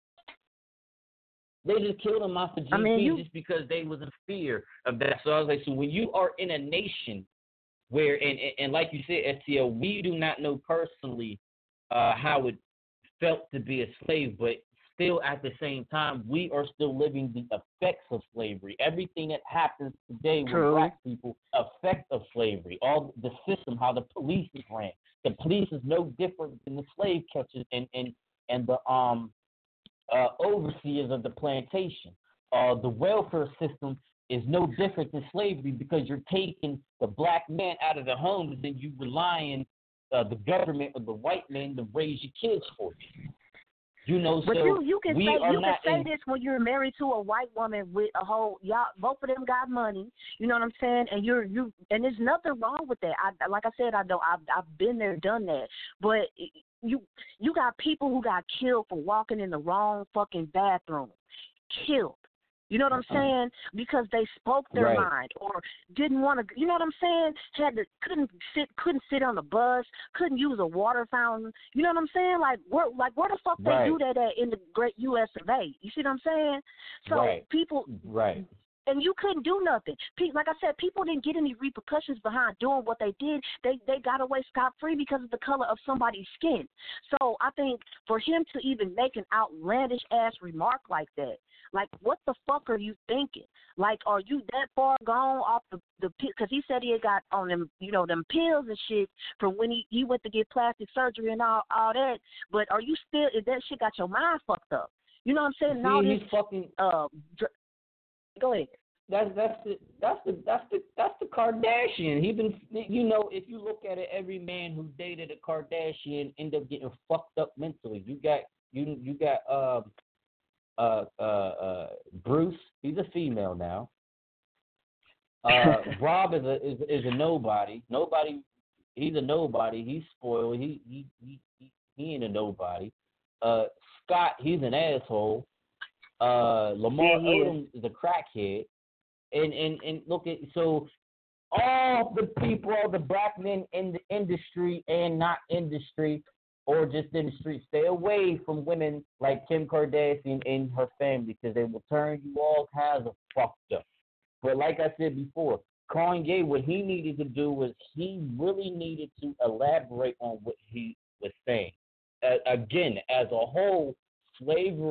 They just killed them off of G P I mean, you- just because they was in fear of that. So I was like, so when you are in a nation where, and, and, and like you said, S T L, we do not know personally uh, how it felt to be a slave, but still at the same time, we are still living the effects of slavery. Everything that happens today True. with black people, effect of slavery. All the system, how the police is ran. The police is no different than the slave catchers and, and, and the um uh, overseers of the plantation. Uh, the welfare system is no different than slavery because you're taking the black man out of the homes and you relying uh, the government or the white man to raise your kids for you. You know, But so you you can we say are you can not say in, this when you're married to a white woman with a whole y'all both of them got money. You know what I'm saying? And you're you and there's nothing wrong with that. I like I said I know I've I've been there, done that. But you you got people who got killed for walking in the wrong fucking bathroom, killed. You know what I'm saying? Because they spoke their Right. mind or didn't want to. You know what I'm saying? Had to couldn't sit couldn't sit on the bus, couldn't use a water fountain. You know what I'm saying? Like where like where the fuck Right. they do that at in the great U S of A? You see what I'm saying? So Right. people right. and you couldn't do nothing. Pe- Like I said, people didn't get any repercussions behind doing what they did. They they got away scot free because of the color of somebody's skin. So I think for him to even make an outlandish ass remark like that, like what the fuck are you thinking? Like, are you that far gone off the the? Because he said he had got on them, you know, them pills and shit from when he he went to get plastic surgery and all all that. But are you still? Is that shit got your mind fucked up? You know what I'm saying? And all See, this he's fucking. uh. Dr- Go ahead. That's that's the that's the that's the that's the Kardashian. He been you know if you look at it, every man who dated a Kardashian end up getting fucked up mentally. You got you you got um uh uh uh Bruce. He's a female now. Uh, Rob is a is is a nobody. Nobody. He's a nobody. He's spoiled. He he he he, he ain't a nobody. Uh, Scott. He's an asshole. Uh, Lamar Yeah, he is. Odom is a crackhead. And, and and look at so all the people, all the black men in the industry and not industry or just industry, stay away from women like Kim Kardashian and her family because they will turn you all kinds of fucked up. But like I said before, Kanye, what he needed to do was he really needed to elaborate on what he was saying. Uh, again, as a whole, slavery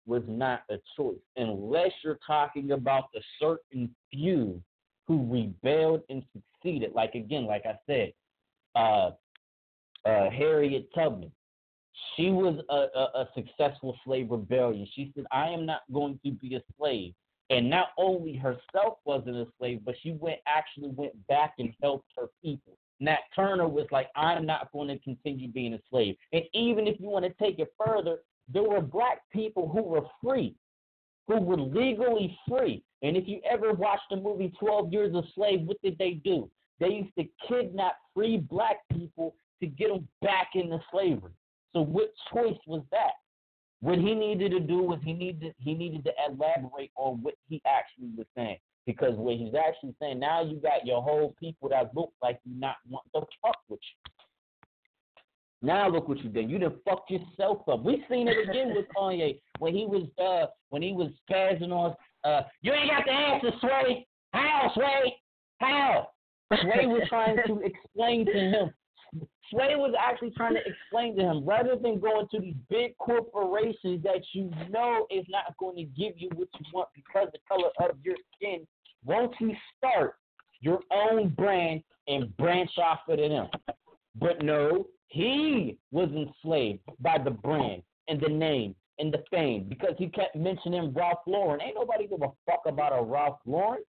was not a choice, unless you're talking about the certain few who rebelled and succeeded. Like, again, like I said, uh, uh, Harriet Tubman. She was a, a, a successful slave rebellion. She said, I am not going to be a slave. And not only herself wasn't a slave, but she went actually went back and helped her people. Nat Turner was like, I'm not going to continue being a slave. And even if you want to take it further, there were black people who were free, who were legally free. And if you ever watched the movie twelve Years a Slave, what did they do? They used to kidnap free black people to get them back into slavery. So what choice was that? What he needed to do was he needed he needed to elaborate on what he actually was saying. Because what he's actually saying, now you got your whole people that look like you not want to fuck with you. Now look what you did. You done fucked yourself up. We seen it again with Kanye when he was uh when he was spazzing on uh you ain't got the answer, Sway. How, Sway? How? Sway was trying to explain to him. Sway was actually trying to explain to him, rather than going to these big corporations that you know is not going to give you what you want because of the color of your skin, won't you start your own brand and branch off of them? But no, he was enslaved by the brand and the name and the fame because he kept mentioning Ralph Lauren. Ain't nobody give a fuck about a Ralph Lauren.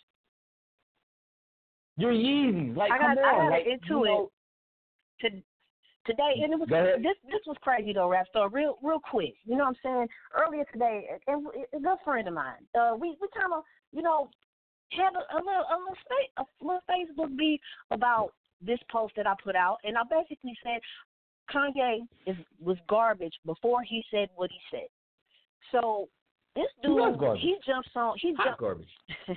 You're Yeezys. Like, I got, come on. I got like, into you know, it to, today, and it was this. This was crazy though, Rap Star. Real, real quick. You know what I'm saying? Earlier today, a, a good friend of mine. Uh, we we kind of, you know, had a, a little a little, state, a little Facebook beef about this post that I put out, and I basically said Kanye is was garbage before he said what he said. So this dude, he, he jumps on. He Hot jumps. garbage.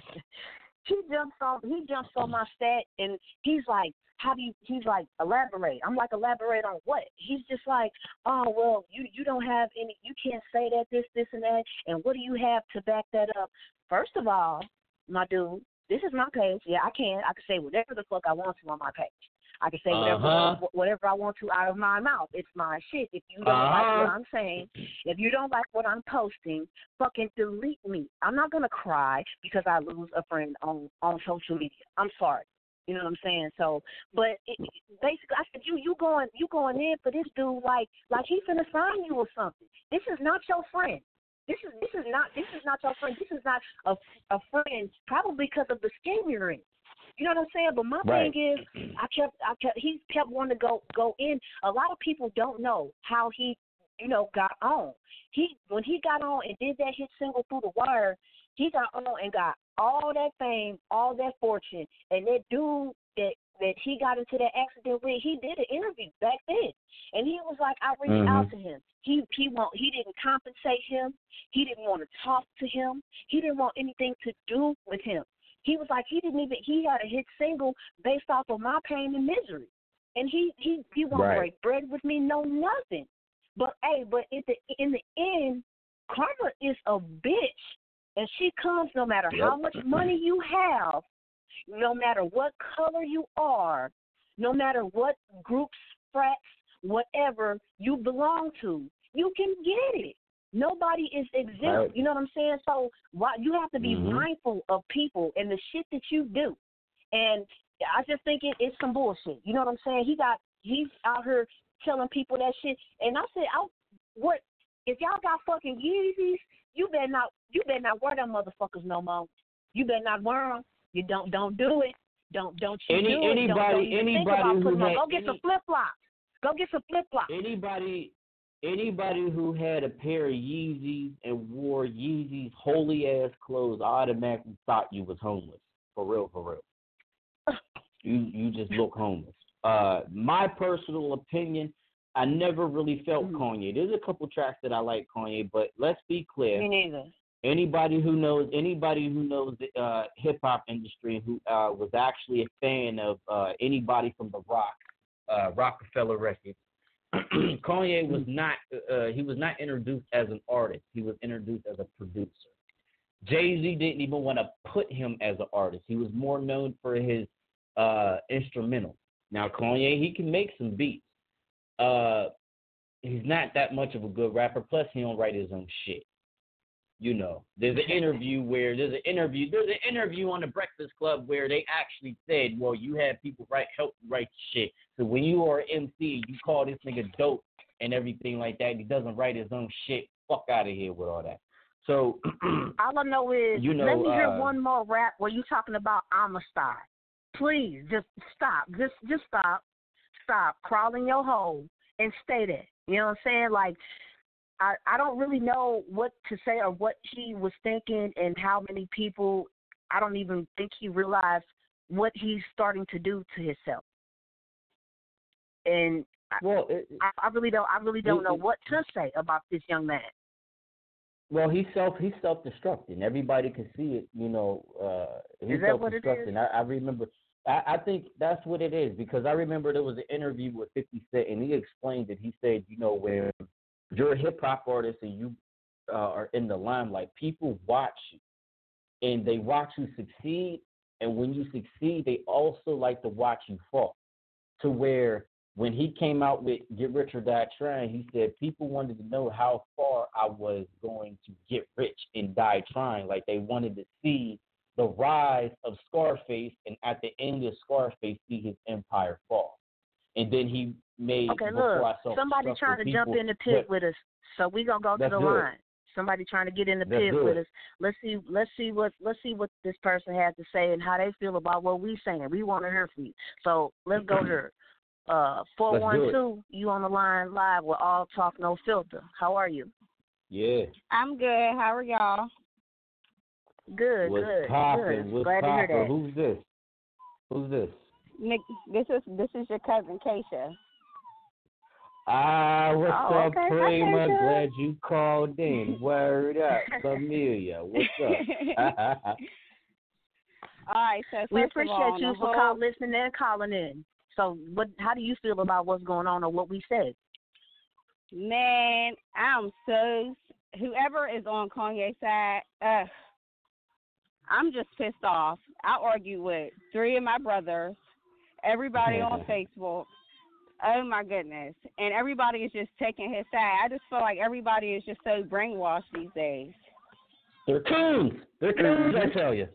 He jumps on he jumps on my stat and he's like, how do you he's like, elaborate. I'm like, elaborate on what? He's just like, oh well, you you don't have any you can't say that this, this and that, and what do you have to back that up? First of all, my dude, this is my page. Yeah, I can. I can say whatever the fuck I want to on my page. I can say whatever uh-huh. whatever I want to out of my mouth. It's my shit. If you don't uh-huh. like what I'm saying, if you don't like what I'm posting, fucking delete me. I'm not gonna cry because I lose a friend on, on social media. I'm sorry. You know what I'm saying? So, but it, basically, I said you you going you going in for this dude like like he's finna sign you or something. This is not your friend. This is this is not this is not your friend. This is not a a friend probably because of the skin you're in. You know what I'm saying? But my right. thing is, I kept, I kept, he kept wanting to go, go in. A lot of people don't know how he, you know, got on. He, when he got on and did that hit single Through the Wire, he got on and got all that fame, all that fortune, and that dude that that he got into that accident with, he did an interview back then, and he was like, I reached mm-hmm. out to him. He, he want, he didn't compensate him. He didn't want to talk to him. He didn't want anything to do with him. He was like, he didn't even, he had a hit single based off of My Pain and Misery. And he, he, he won't right. break bread with me, no nothing. But, hey, but in the, in the end, karma is a bitch. And she comes no matter yep. how much money you have, no matter what color you are, no matter what groups, frats, whatever you belong to, you can get it. Nobody is exempt. Right. You know what I'm saying? So why, you have to be mm-hmm. mindful of people and the shit that you do. And I just think it, it's some bullshit. You know what I'm saying? He got he's out here telling people that shit. And I said, I, what if y'all got fucking Yeezys? You better not you better not wear them motherfuckers no more. You better not wear them. You don't don't do it. Don't don't you Any, do it. Anybody don't, don't even anybody think about who putting had, on. Go get any, some flip flops. Go get some flip flops. Anybody. Anybody who had a pair of Yeezys and wore Yeezys holy ass clothes automatically thought you was homeless. For real, for real. you you just look homeless. Uh, my personal opinion, I never really felt mm-hmm. Kanye. There's a couple tracks that I like Kanye, but let's be clear. Me neither. Anybody who knows anybody who knows the uh, hip hop industry and who uh, was actually a fan of uh, anybody from the Rock, uh, Rockefeller Records. Kanye was not uh, he was not introduced as an artist. He was introduced as a producer. Jay-Z didn't even want to put him as an artist. He was more known for his uh, instrumental. Now Kanye, he can make some beats. Uh, he's not that much of a good rapper. Plus, he don't write his own shit. You know, there's an interview where there's an interview there's an interview on the Breakfast Club where they actually said, well, you have people write help write shit. So when you are an M C, you call this nigga dope and everything like that. And he doesn't write his own shit. Fuck out of here with all that. So all I know is, you know, let me hear uh, one more rap where you talking about Amistad. Please, just stop. Just just stop. Stop crawling your hole and stay there. You know what I'm saying? Like, I, I don't really know what to say or what he was thinking and how many people, I don't even think he realized what he's starting to do to himself. And well, it, I, I really don't I really don't it, know what to say about this young man. Well, he's self he's self destructing. Everybody can see it, you know. Uh, he's is that self what it destructing. is? I, I remember. I, I think that's what it is because I remember there was an interview with fifty Cent and he explained it. He said, you know, when you're a hip hop artist and you uh, are in the limelight, people watch you and they watch you succeed. And when you succeed, they also like to watch you fall. To where when he came out with Get Rich or Die Trying, he said people wanted to know how far I was going to get rich and die trying. Like they wanted to see the rise of Scarface and at the end of Scarface see his empire fall. And then he made okay, Before look, I somebody trying to people, jump in the pit but, with us, so we gonna go to the good. line. Somebody trying to get in the Let's pit do with it. us. Let's see. Let's see what. Let's see what this person has to say and how they feel about what we saying. We want to hear from you. So let's go here. Uh, four one two. You on the line live with All Talk No Filter. How are you? Yeah. I'm good. How are y'all? Good. What's good. poppin'? Good. What's Glad to hear poppin'? that. Who's this? Who's this? Nick, this is this is your cousin Keisha. Ah, what's Oh, up, okay. Prima? Okay, Glad you called in. Word up, Familia. What's up? All right, so We first appreciate of all, you the for whole, call, listening and calling in. So, what? How do you feel about what's going on or what we said? man, I'm so whoever is on Kanye's side, uh, I'm just pissed off. I argue with three of my brothers, everybody on Facebook. Oh my goodness, and everybody is just taking his side. I just feel like everybody is just so brainwashed these days. They're coons. They're coons, I tell you.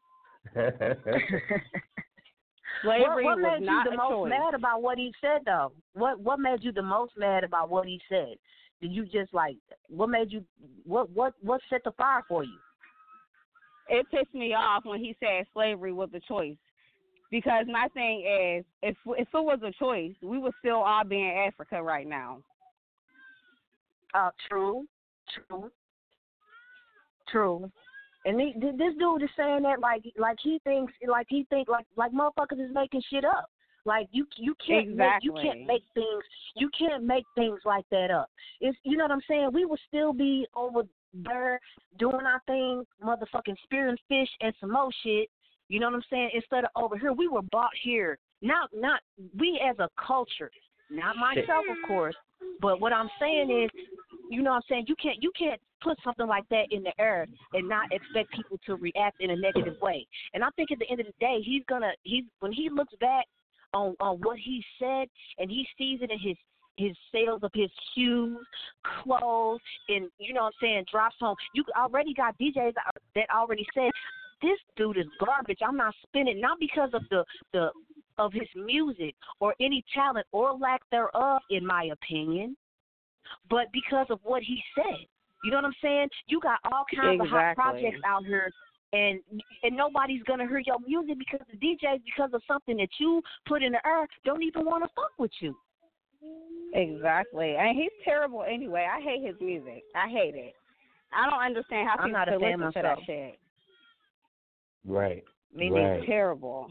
Slavery what what was made not you the a most choice. mad about what he said, though? What What made you the most mad about what he said? Did you just like what made you what what what set the fire for you? It pissed me off when he said slavery was a choice, because my thing is, if if it was a choice, we would still all be in Africa right now. Uh, true, true, true. And he, this dude is saying that like like he thinks like he think like like motherfuckers is making shit up. Like you you can't exactly. make, you can't make things you can't make things like that up. It's you know what I'm saying? We would still be over there doing our thing, motherfucking spearing fish and some more shit. You know what I'm saying? Instead of over here, we were brought here. Not not we as a culture. Not myself, of course. But what I'm saying is, you know what I'm saying, you can't you can't put something like that in the air and not expect people to react in a negative way. And I think at the end of the day, he's gonna he's when he looks back on, on what he said and he sees it in his his sales of his shoes, clothes, and you know what I'm saying, drops home. You already got D Js that already said this dude is garbage. I'm not spending, not because of the the of his music or any talent or lack thereof, in my opinion, but because of what he said. You know what I'm saying? You got all kinds exactly. of hot projects out here, and and nobody's gonna hear your music because the D Js, because of something that you put in the air, don't even want to fuck with you. Exactly, and he's terrible anyway. I hate his music. I hate it. I don't understand how I'm people not a can fan listen to that myself. shit. Right. Me right. It's terrible.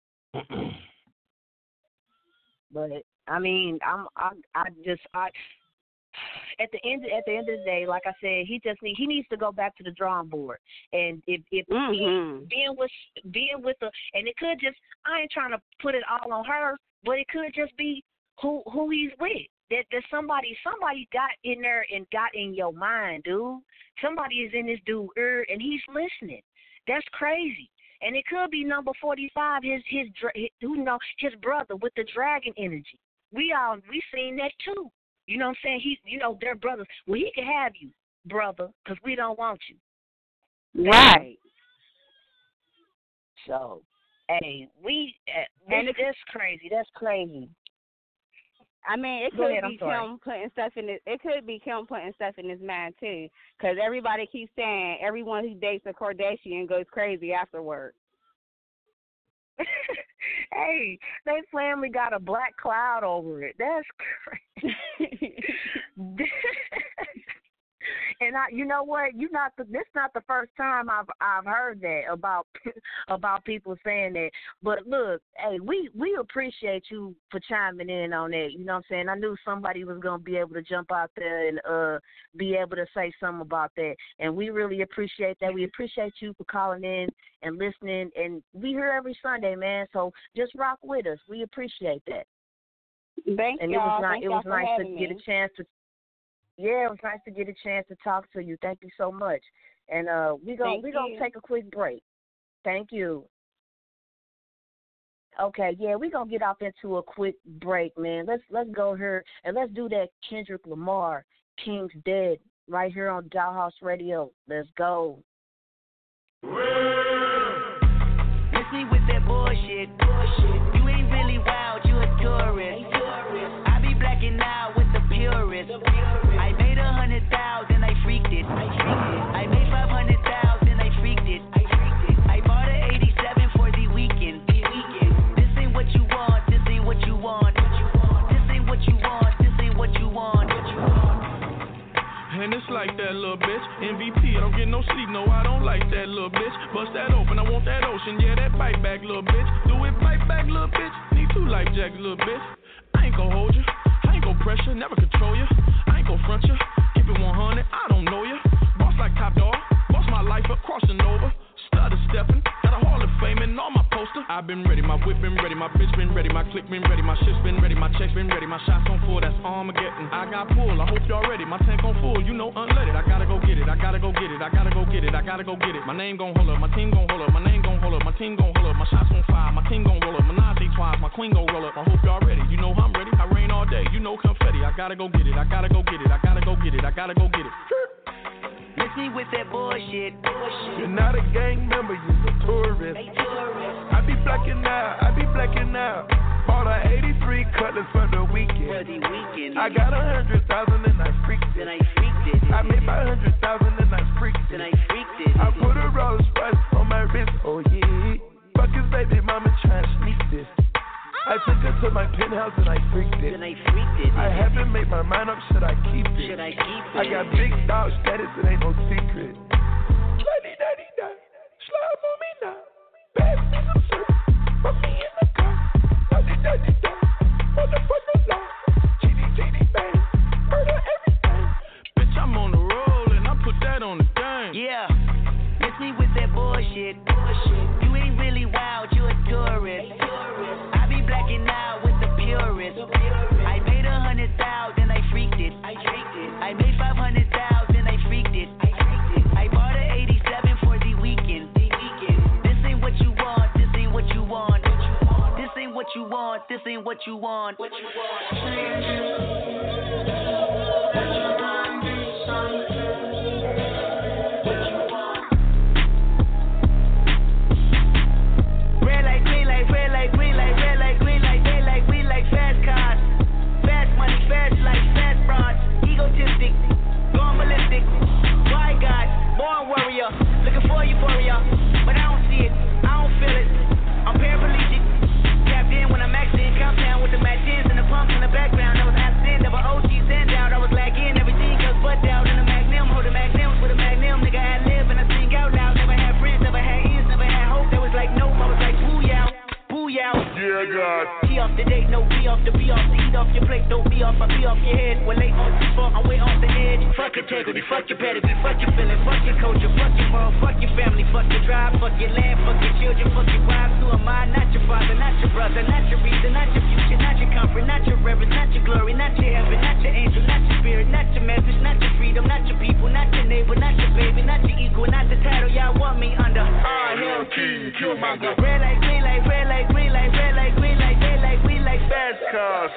But I mean, I'm I I just I at the end at the end of the day, like I said, he just need he needs to go back to the drawing board. And if if Mm-hmm. being with being with the and it could just I ain't trying to put it all on her, but it could just be who who he's with. That that somebody somebody got in there and got in your mind, dude. Somebody is in this dude ear and he's listening. That's crazy. And it could be number forty-five, his his you know his brother with the dragon energy. We all we seen that too. You know what I'm saying? He, you know, they're brothers. Well, he can have you. brother, because we don't want you. Right. So, hey, we, uh, and this, that's crazy. That's crazy. I mean, it Go could ahead, be Kim putting stuff in his, it could be Kim putting stuff in his mind, too, because everybody keeps saying everyone who dates a Kardashian goes crazy afterward. Hey, they family got a black cloud over it. That's crazy. And I, you know what? You not the, this not the first time I've I've heard that about about people saying that. But look, hey, we we appreciate you for chiming in on that. You know what I'm saying? I knew somebody was gonna be able to jump out there and uh be able to say something about that, and we really appreciate that. We appreciate you for calling in and listening, and we here every Sunday, man. So just rock with us. We appreciate that. Thank and y'all. it was not, Thank it was y'all nice to me. get a chance to. Yeah, it was nice to get a chance to talk to you. Thank you so much. And uh, we're going we gonna take a quick break. Thank you. Okay, yeah, we're going to get off into a quick break, man. Let's let's go here and let's do that Kendrick Lamar, King's Dead, right here on Dollhouse Radio. Let's go. Miss me with that bullshit. bullshit. You ain't really wild, you a tourist. I be blacking out with the purist. I made a hundred thousand, I freaked it. I freaked it. I made five hundred thousand, I freaked it. I freaked it. I bought an eighty-seven for the weekend. The weekend. This ain't what you want. This ain't what you want. This ain't what you want. This ain't what you want. And it's like that little bitch. M V P, I don't get no sleep. No, I don't like that little bitch. Bust that open, I want that ocean. Yeah, that bite back, little bitch. Do it, bite back, little bitch. Need two life jacks, little bitch. I ain't gon' hold you. I ain't gon' pressure, never control you. I ain't gon' front you. Keep it one hundred, I don't know you. Boss like Top Dog. Boss my life up, crossing over. Stutter stepping. Got a Hall of Fame and all my poster. I've been ready, my whip been ready, my bitch been ready, my click been ready, my shit's been ready, my checks been ready, my shots on full, that's Armageddon. I got pull, I hope y'all ready, my tank on full, you know unleaded. I gotta go get it, I gotta go get it, I gotta go get it, I gotta go get it. My name gon' hold up, my team gon' hold up, my name gon' hold up, my team gon' hold up, my shots on fire, my team gon' roll up, my Nazi twice, my queen gon' roll up. I hope y'all ready, you know I'm ready, I rain all day, you know confetti. I gotta go get it, I gotta go get it, I gotta go get it, I gotta go get it. Miss me with that bullshit. bullshit. You're not a gang member, you're a tourist. Hey, tourist. I be blacking out, I be blacking out. Bought a eighty-three cutlass for the weekend. For the weekend. I got a hundred thousand and I freaked it. Then I freaked it. I made my hundred thousand and I freaked it. Then I freaked it. I put a Rolls Royce on my wrist, oh yeah. Fuck his baby mama trying to sneak this. I took her to my penthouse and I freaked it. Then I freaked it. I haven't made my mind up, should I keep it? Should I keep it? I got big dog status, it ain't no secret. Slutty daddy da, slime on me now. Bad me some service, put me in the car. Slutty daddy da, motherfucker law. Chitty chitty bang, murder everything. Bitch, I'm on the roll and I put that on the game. Yeah, miss me with that bullshit. bullshit. You ain't really wild, you a tourist. Blacking out with the purist. I made a hundred thousand, I freaked it. I freaked it. I made five hundred thousand, I freaked it. I freaked it. I bought an eighty-seven for the weekend. The weekend. This ain't what you want. This ain't what you want. This ain't what you want. This ain't what you want. What you Red light, green light, red light, green light, red light, green light, they like, we like fast cars, fast money, fast life, fast bronze, egotistic, going ballistic. Why God, born warrior, looking for euphoria, but I don't see it, I don't feel it. I'm paraplegic, tapped in when I'm maxing, compound with the matches and the pumps in the background. I was absent of an O G send out, I was lacking everything else but doubt in the magnum, holding magnums with a magnum, nigga I live and I sing out loud. Never had friends, never had ears, never had hope. That was like nope, I was like booyah, booyah. Yeah, God. Be off the date, no be off the be off the eat off your plate, don't be off, I be off your head. We're late on this fault, I'm way off the edge. Fuck integrity, fuck your pedigree, fuck your feeling, fuck your culture, fuck your mom, fuck your family, fuck your drive, fuck your land, fuck your children, fuck your wives. Who am I? Not your father, not your brother, not your reason, not your future, not your comfort, not your reverence, not your glory, not your heaven, not your angel, not your spirit, not your message, not your freedom, not your people, not your neighbor, not your baby, not your equal, not the title y'all want me under. Ah, hell, king, killmonger. Red light, green light, red light, green light, red light, green light, they like, we like fast cars.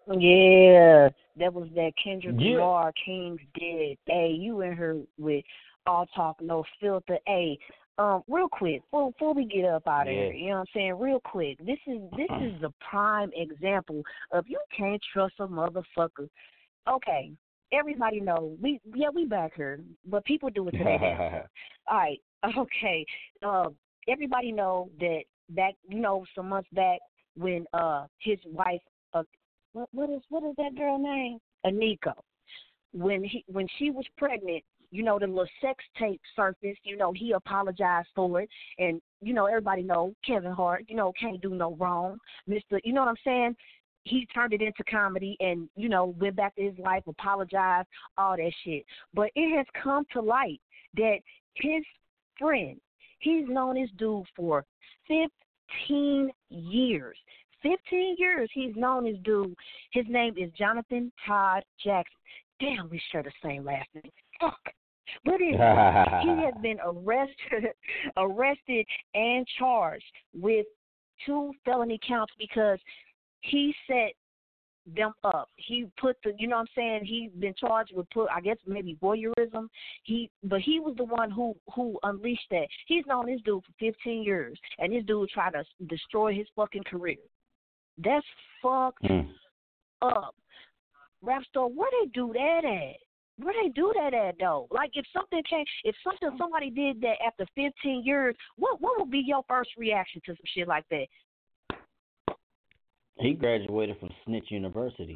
Yeah, that was that Kendrick Yeah. Lamar, King's Dead. Hey, you in her with all talk, no filter. Hey, um, real quick, before, before we get up out of Yeah. here, you know what I'm saying? Real quick, this is this is the prime example of you can't trust a motherfucker. Okay, everybody know we yeah we back here, but people do it to their damn self. All right, okay. Uh, everybody know that back you know some months back when uh his wife uh what what is what is that girl name? Aniko. When he when she was pregnant, you know, the little sex tape surfaced, you know, he apologized for it, and you know, everybody know Kevin Hart, you know, can't do no wrong. Mister You know what I'm saying? He turned it into comedy and, you know, went back to his life, apologized, all that shit. But it has come to light that his friend, he's known this dude for fifteen years. fifteen years he's known this dude. His name is Jonathan Todd Jackson. Damn, we share the same last name. Fuck. But anyway, he has been arrested, arrested and charged with two felony counts because he set them up. He put the, you know what I'm saying, he's been charged with, put, I guess maybe voyeurism. He, but he was the one who, who unleashed that. He's known this dude for fifteen years, and this dude tried to destroy his fucking career. That's fucked Mm. up. Rap Star, where they do that at? Where they do that at though? Like if something came, if something somebody did that after fifteen years, what what would be your first reaction to some shit like that? He graduated from Snitch University.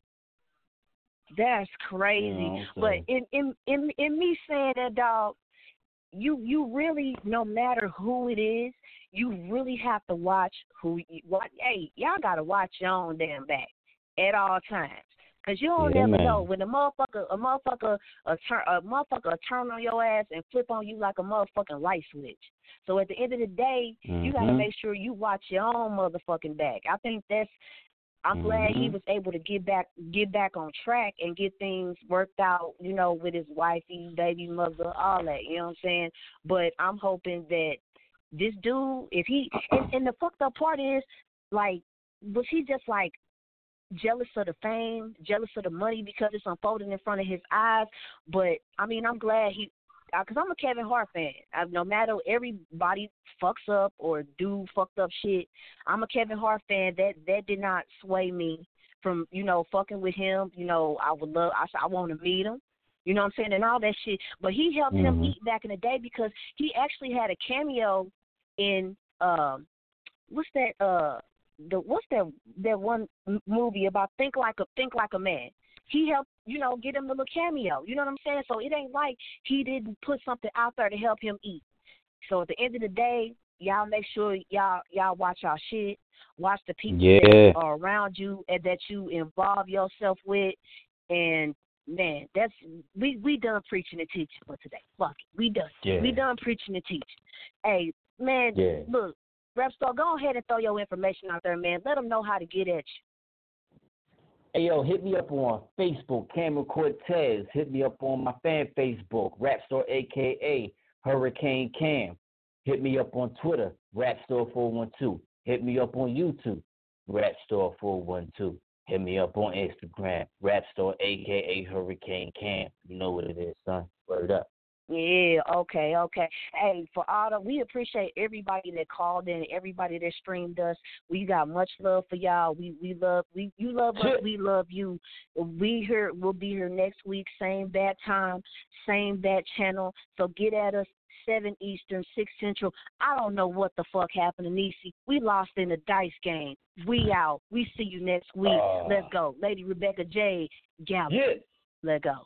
That's crazy. You know, so- But in, in in in me saying that, dog, you you really, no matter who it is, you really have to watch who you what. Hey, y'all gotta watch your own damn back at all times. Cause you don't Yeah, never man. know when a motherfucker, a motherfucker, a turn, a motherfucker turn on your ass and flip on you like a motherfucking light switch. So at the end of the day, you gotta Mhm. make sure you watch your own motherfucking back. I think that's. I'm glad he Mhm. was able to get back, get back on track and get things worked out. You know, with his wifey, baby mother, all that. You know what I'm saying? But I'm hoping that this dude, if he, and, and the fucked up part is, like, was he just like jealous of the fame, jealous of the money because it's unfolding in front of his eyes? But I mean, I'm glad he, because I'm a Kevin Hart fan. I, no matter everybody fucks up or do fucked up shit, I'm a Kevin Hart fan. That that did not sway me from, you know, fucking with him. You know, I would love. I I want to meet him. You know what I'm saying, and all that shit. But he helped him Mhm. eat back in the day because he actually had a cameo in um, what's that uh. The what's that that one m- movie about think like a think like a man? He helped, you know, get him the little cameo. You know what I'm saying? So it ain't like he didn't put something out there to help him eat. So at the end of the day, y'all make sure y'all y'all watch y'all shit. Watch the people Yeah. that are around you and that you involve yourself with. And man, that's we we done preaching and teaching for today. Fuck it, we done. Yeah. We done preaching and teaching. Hey man, Yeah. look. Rap Star, go ahead and throw your information out there, man. Let them know how to get at you. Hey, yo, hit me up on Facebook, Cameron Cortez. Hit me up on my fan Facebook, Rapstar, a k a. Hurricane Cam. Hit me up on Twitter, Rapstar four one two. Hit me up on YouTube, Rapstar four one two. Hit me up on Instagram, Rapstar, a k a. Hurricane Cam. You know what it is, son. Word up. Yeah, okay, okay. Hey, for all the, we appreciate everybody that called in, everybody that streamed us. We got much love for y'all. We we love we you love us, we love you. We here we'll be here next week, same bad time, same bad channel. So get at us seven Eastern, six Central. I don't know what the fuck happened to Nisi. We lost in the dice game. We out. We see you next week. Uh, Let's go. Lady Rebecca J. Gallup. Yeah. Let's go.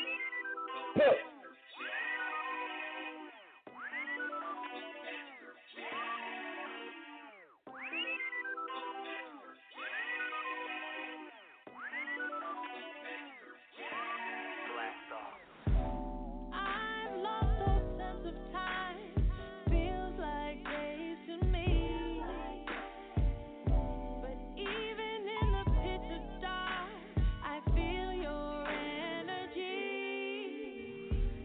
Yeah. I've lost all sense of time. Feels like days to me. But even in the pitch of dark, I feel your energy.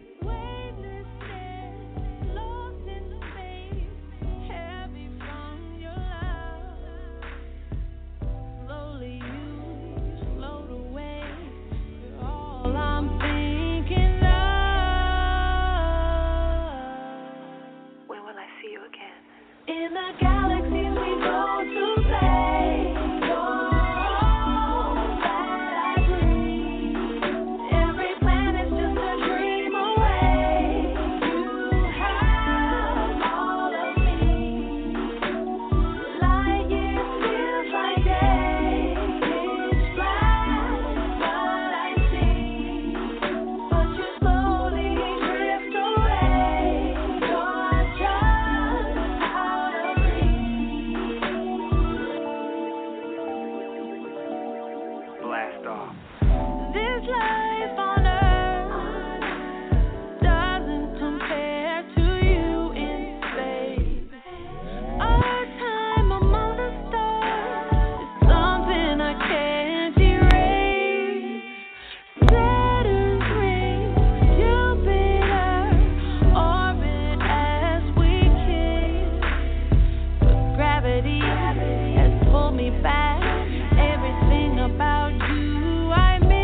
gravity has pulled me back. Everything about you I miss.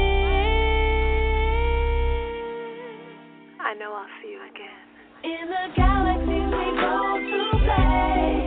I know I'll see you again. In the galaxies we go to play.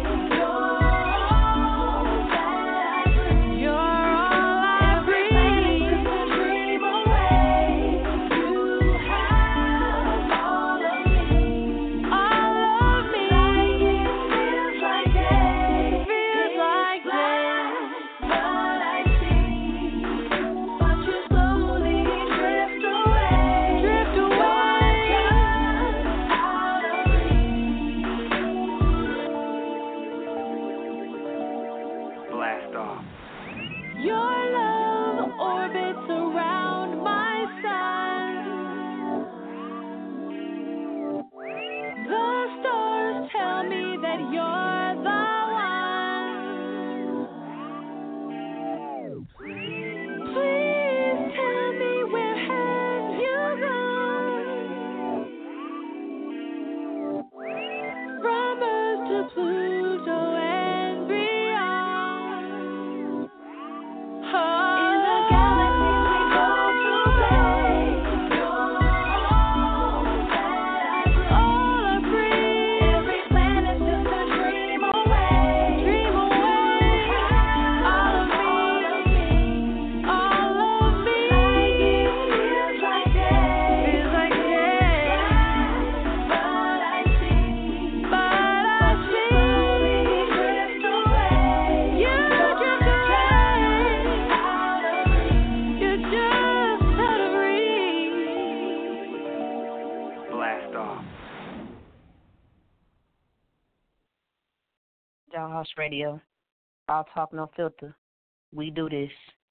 Dollhouse Radio. All talk, no filter. We do this.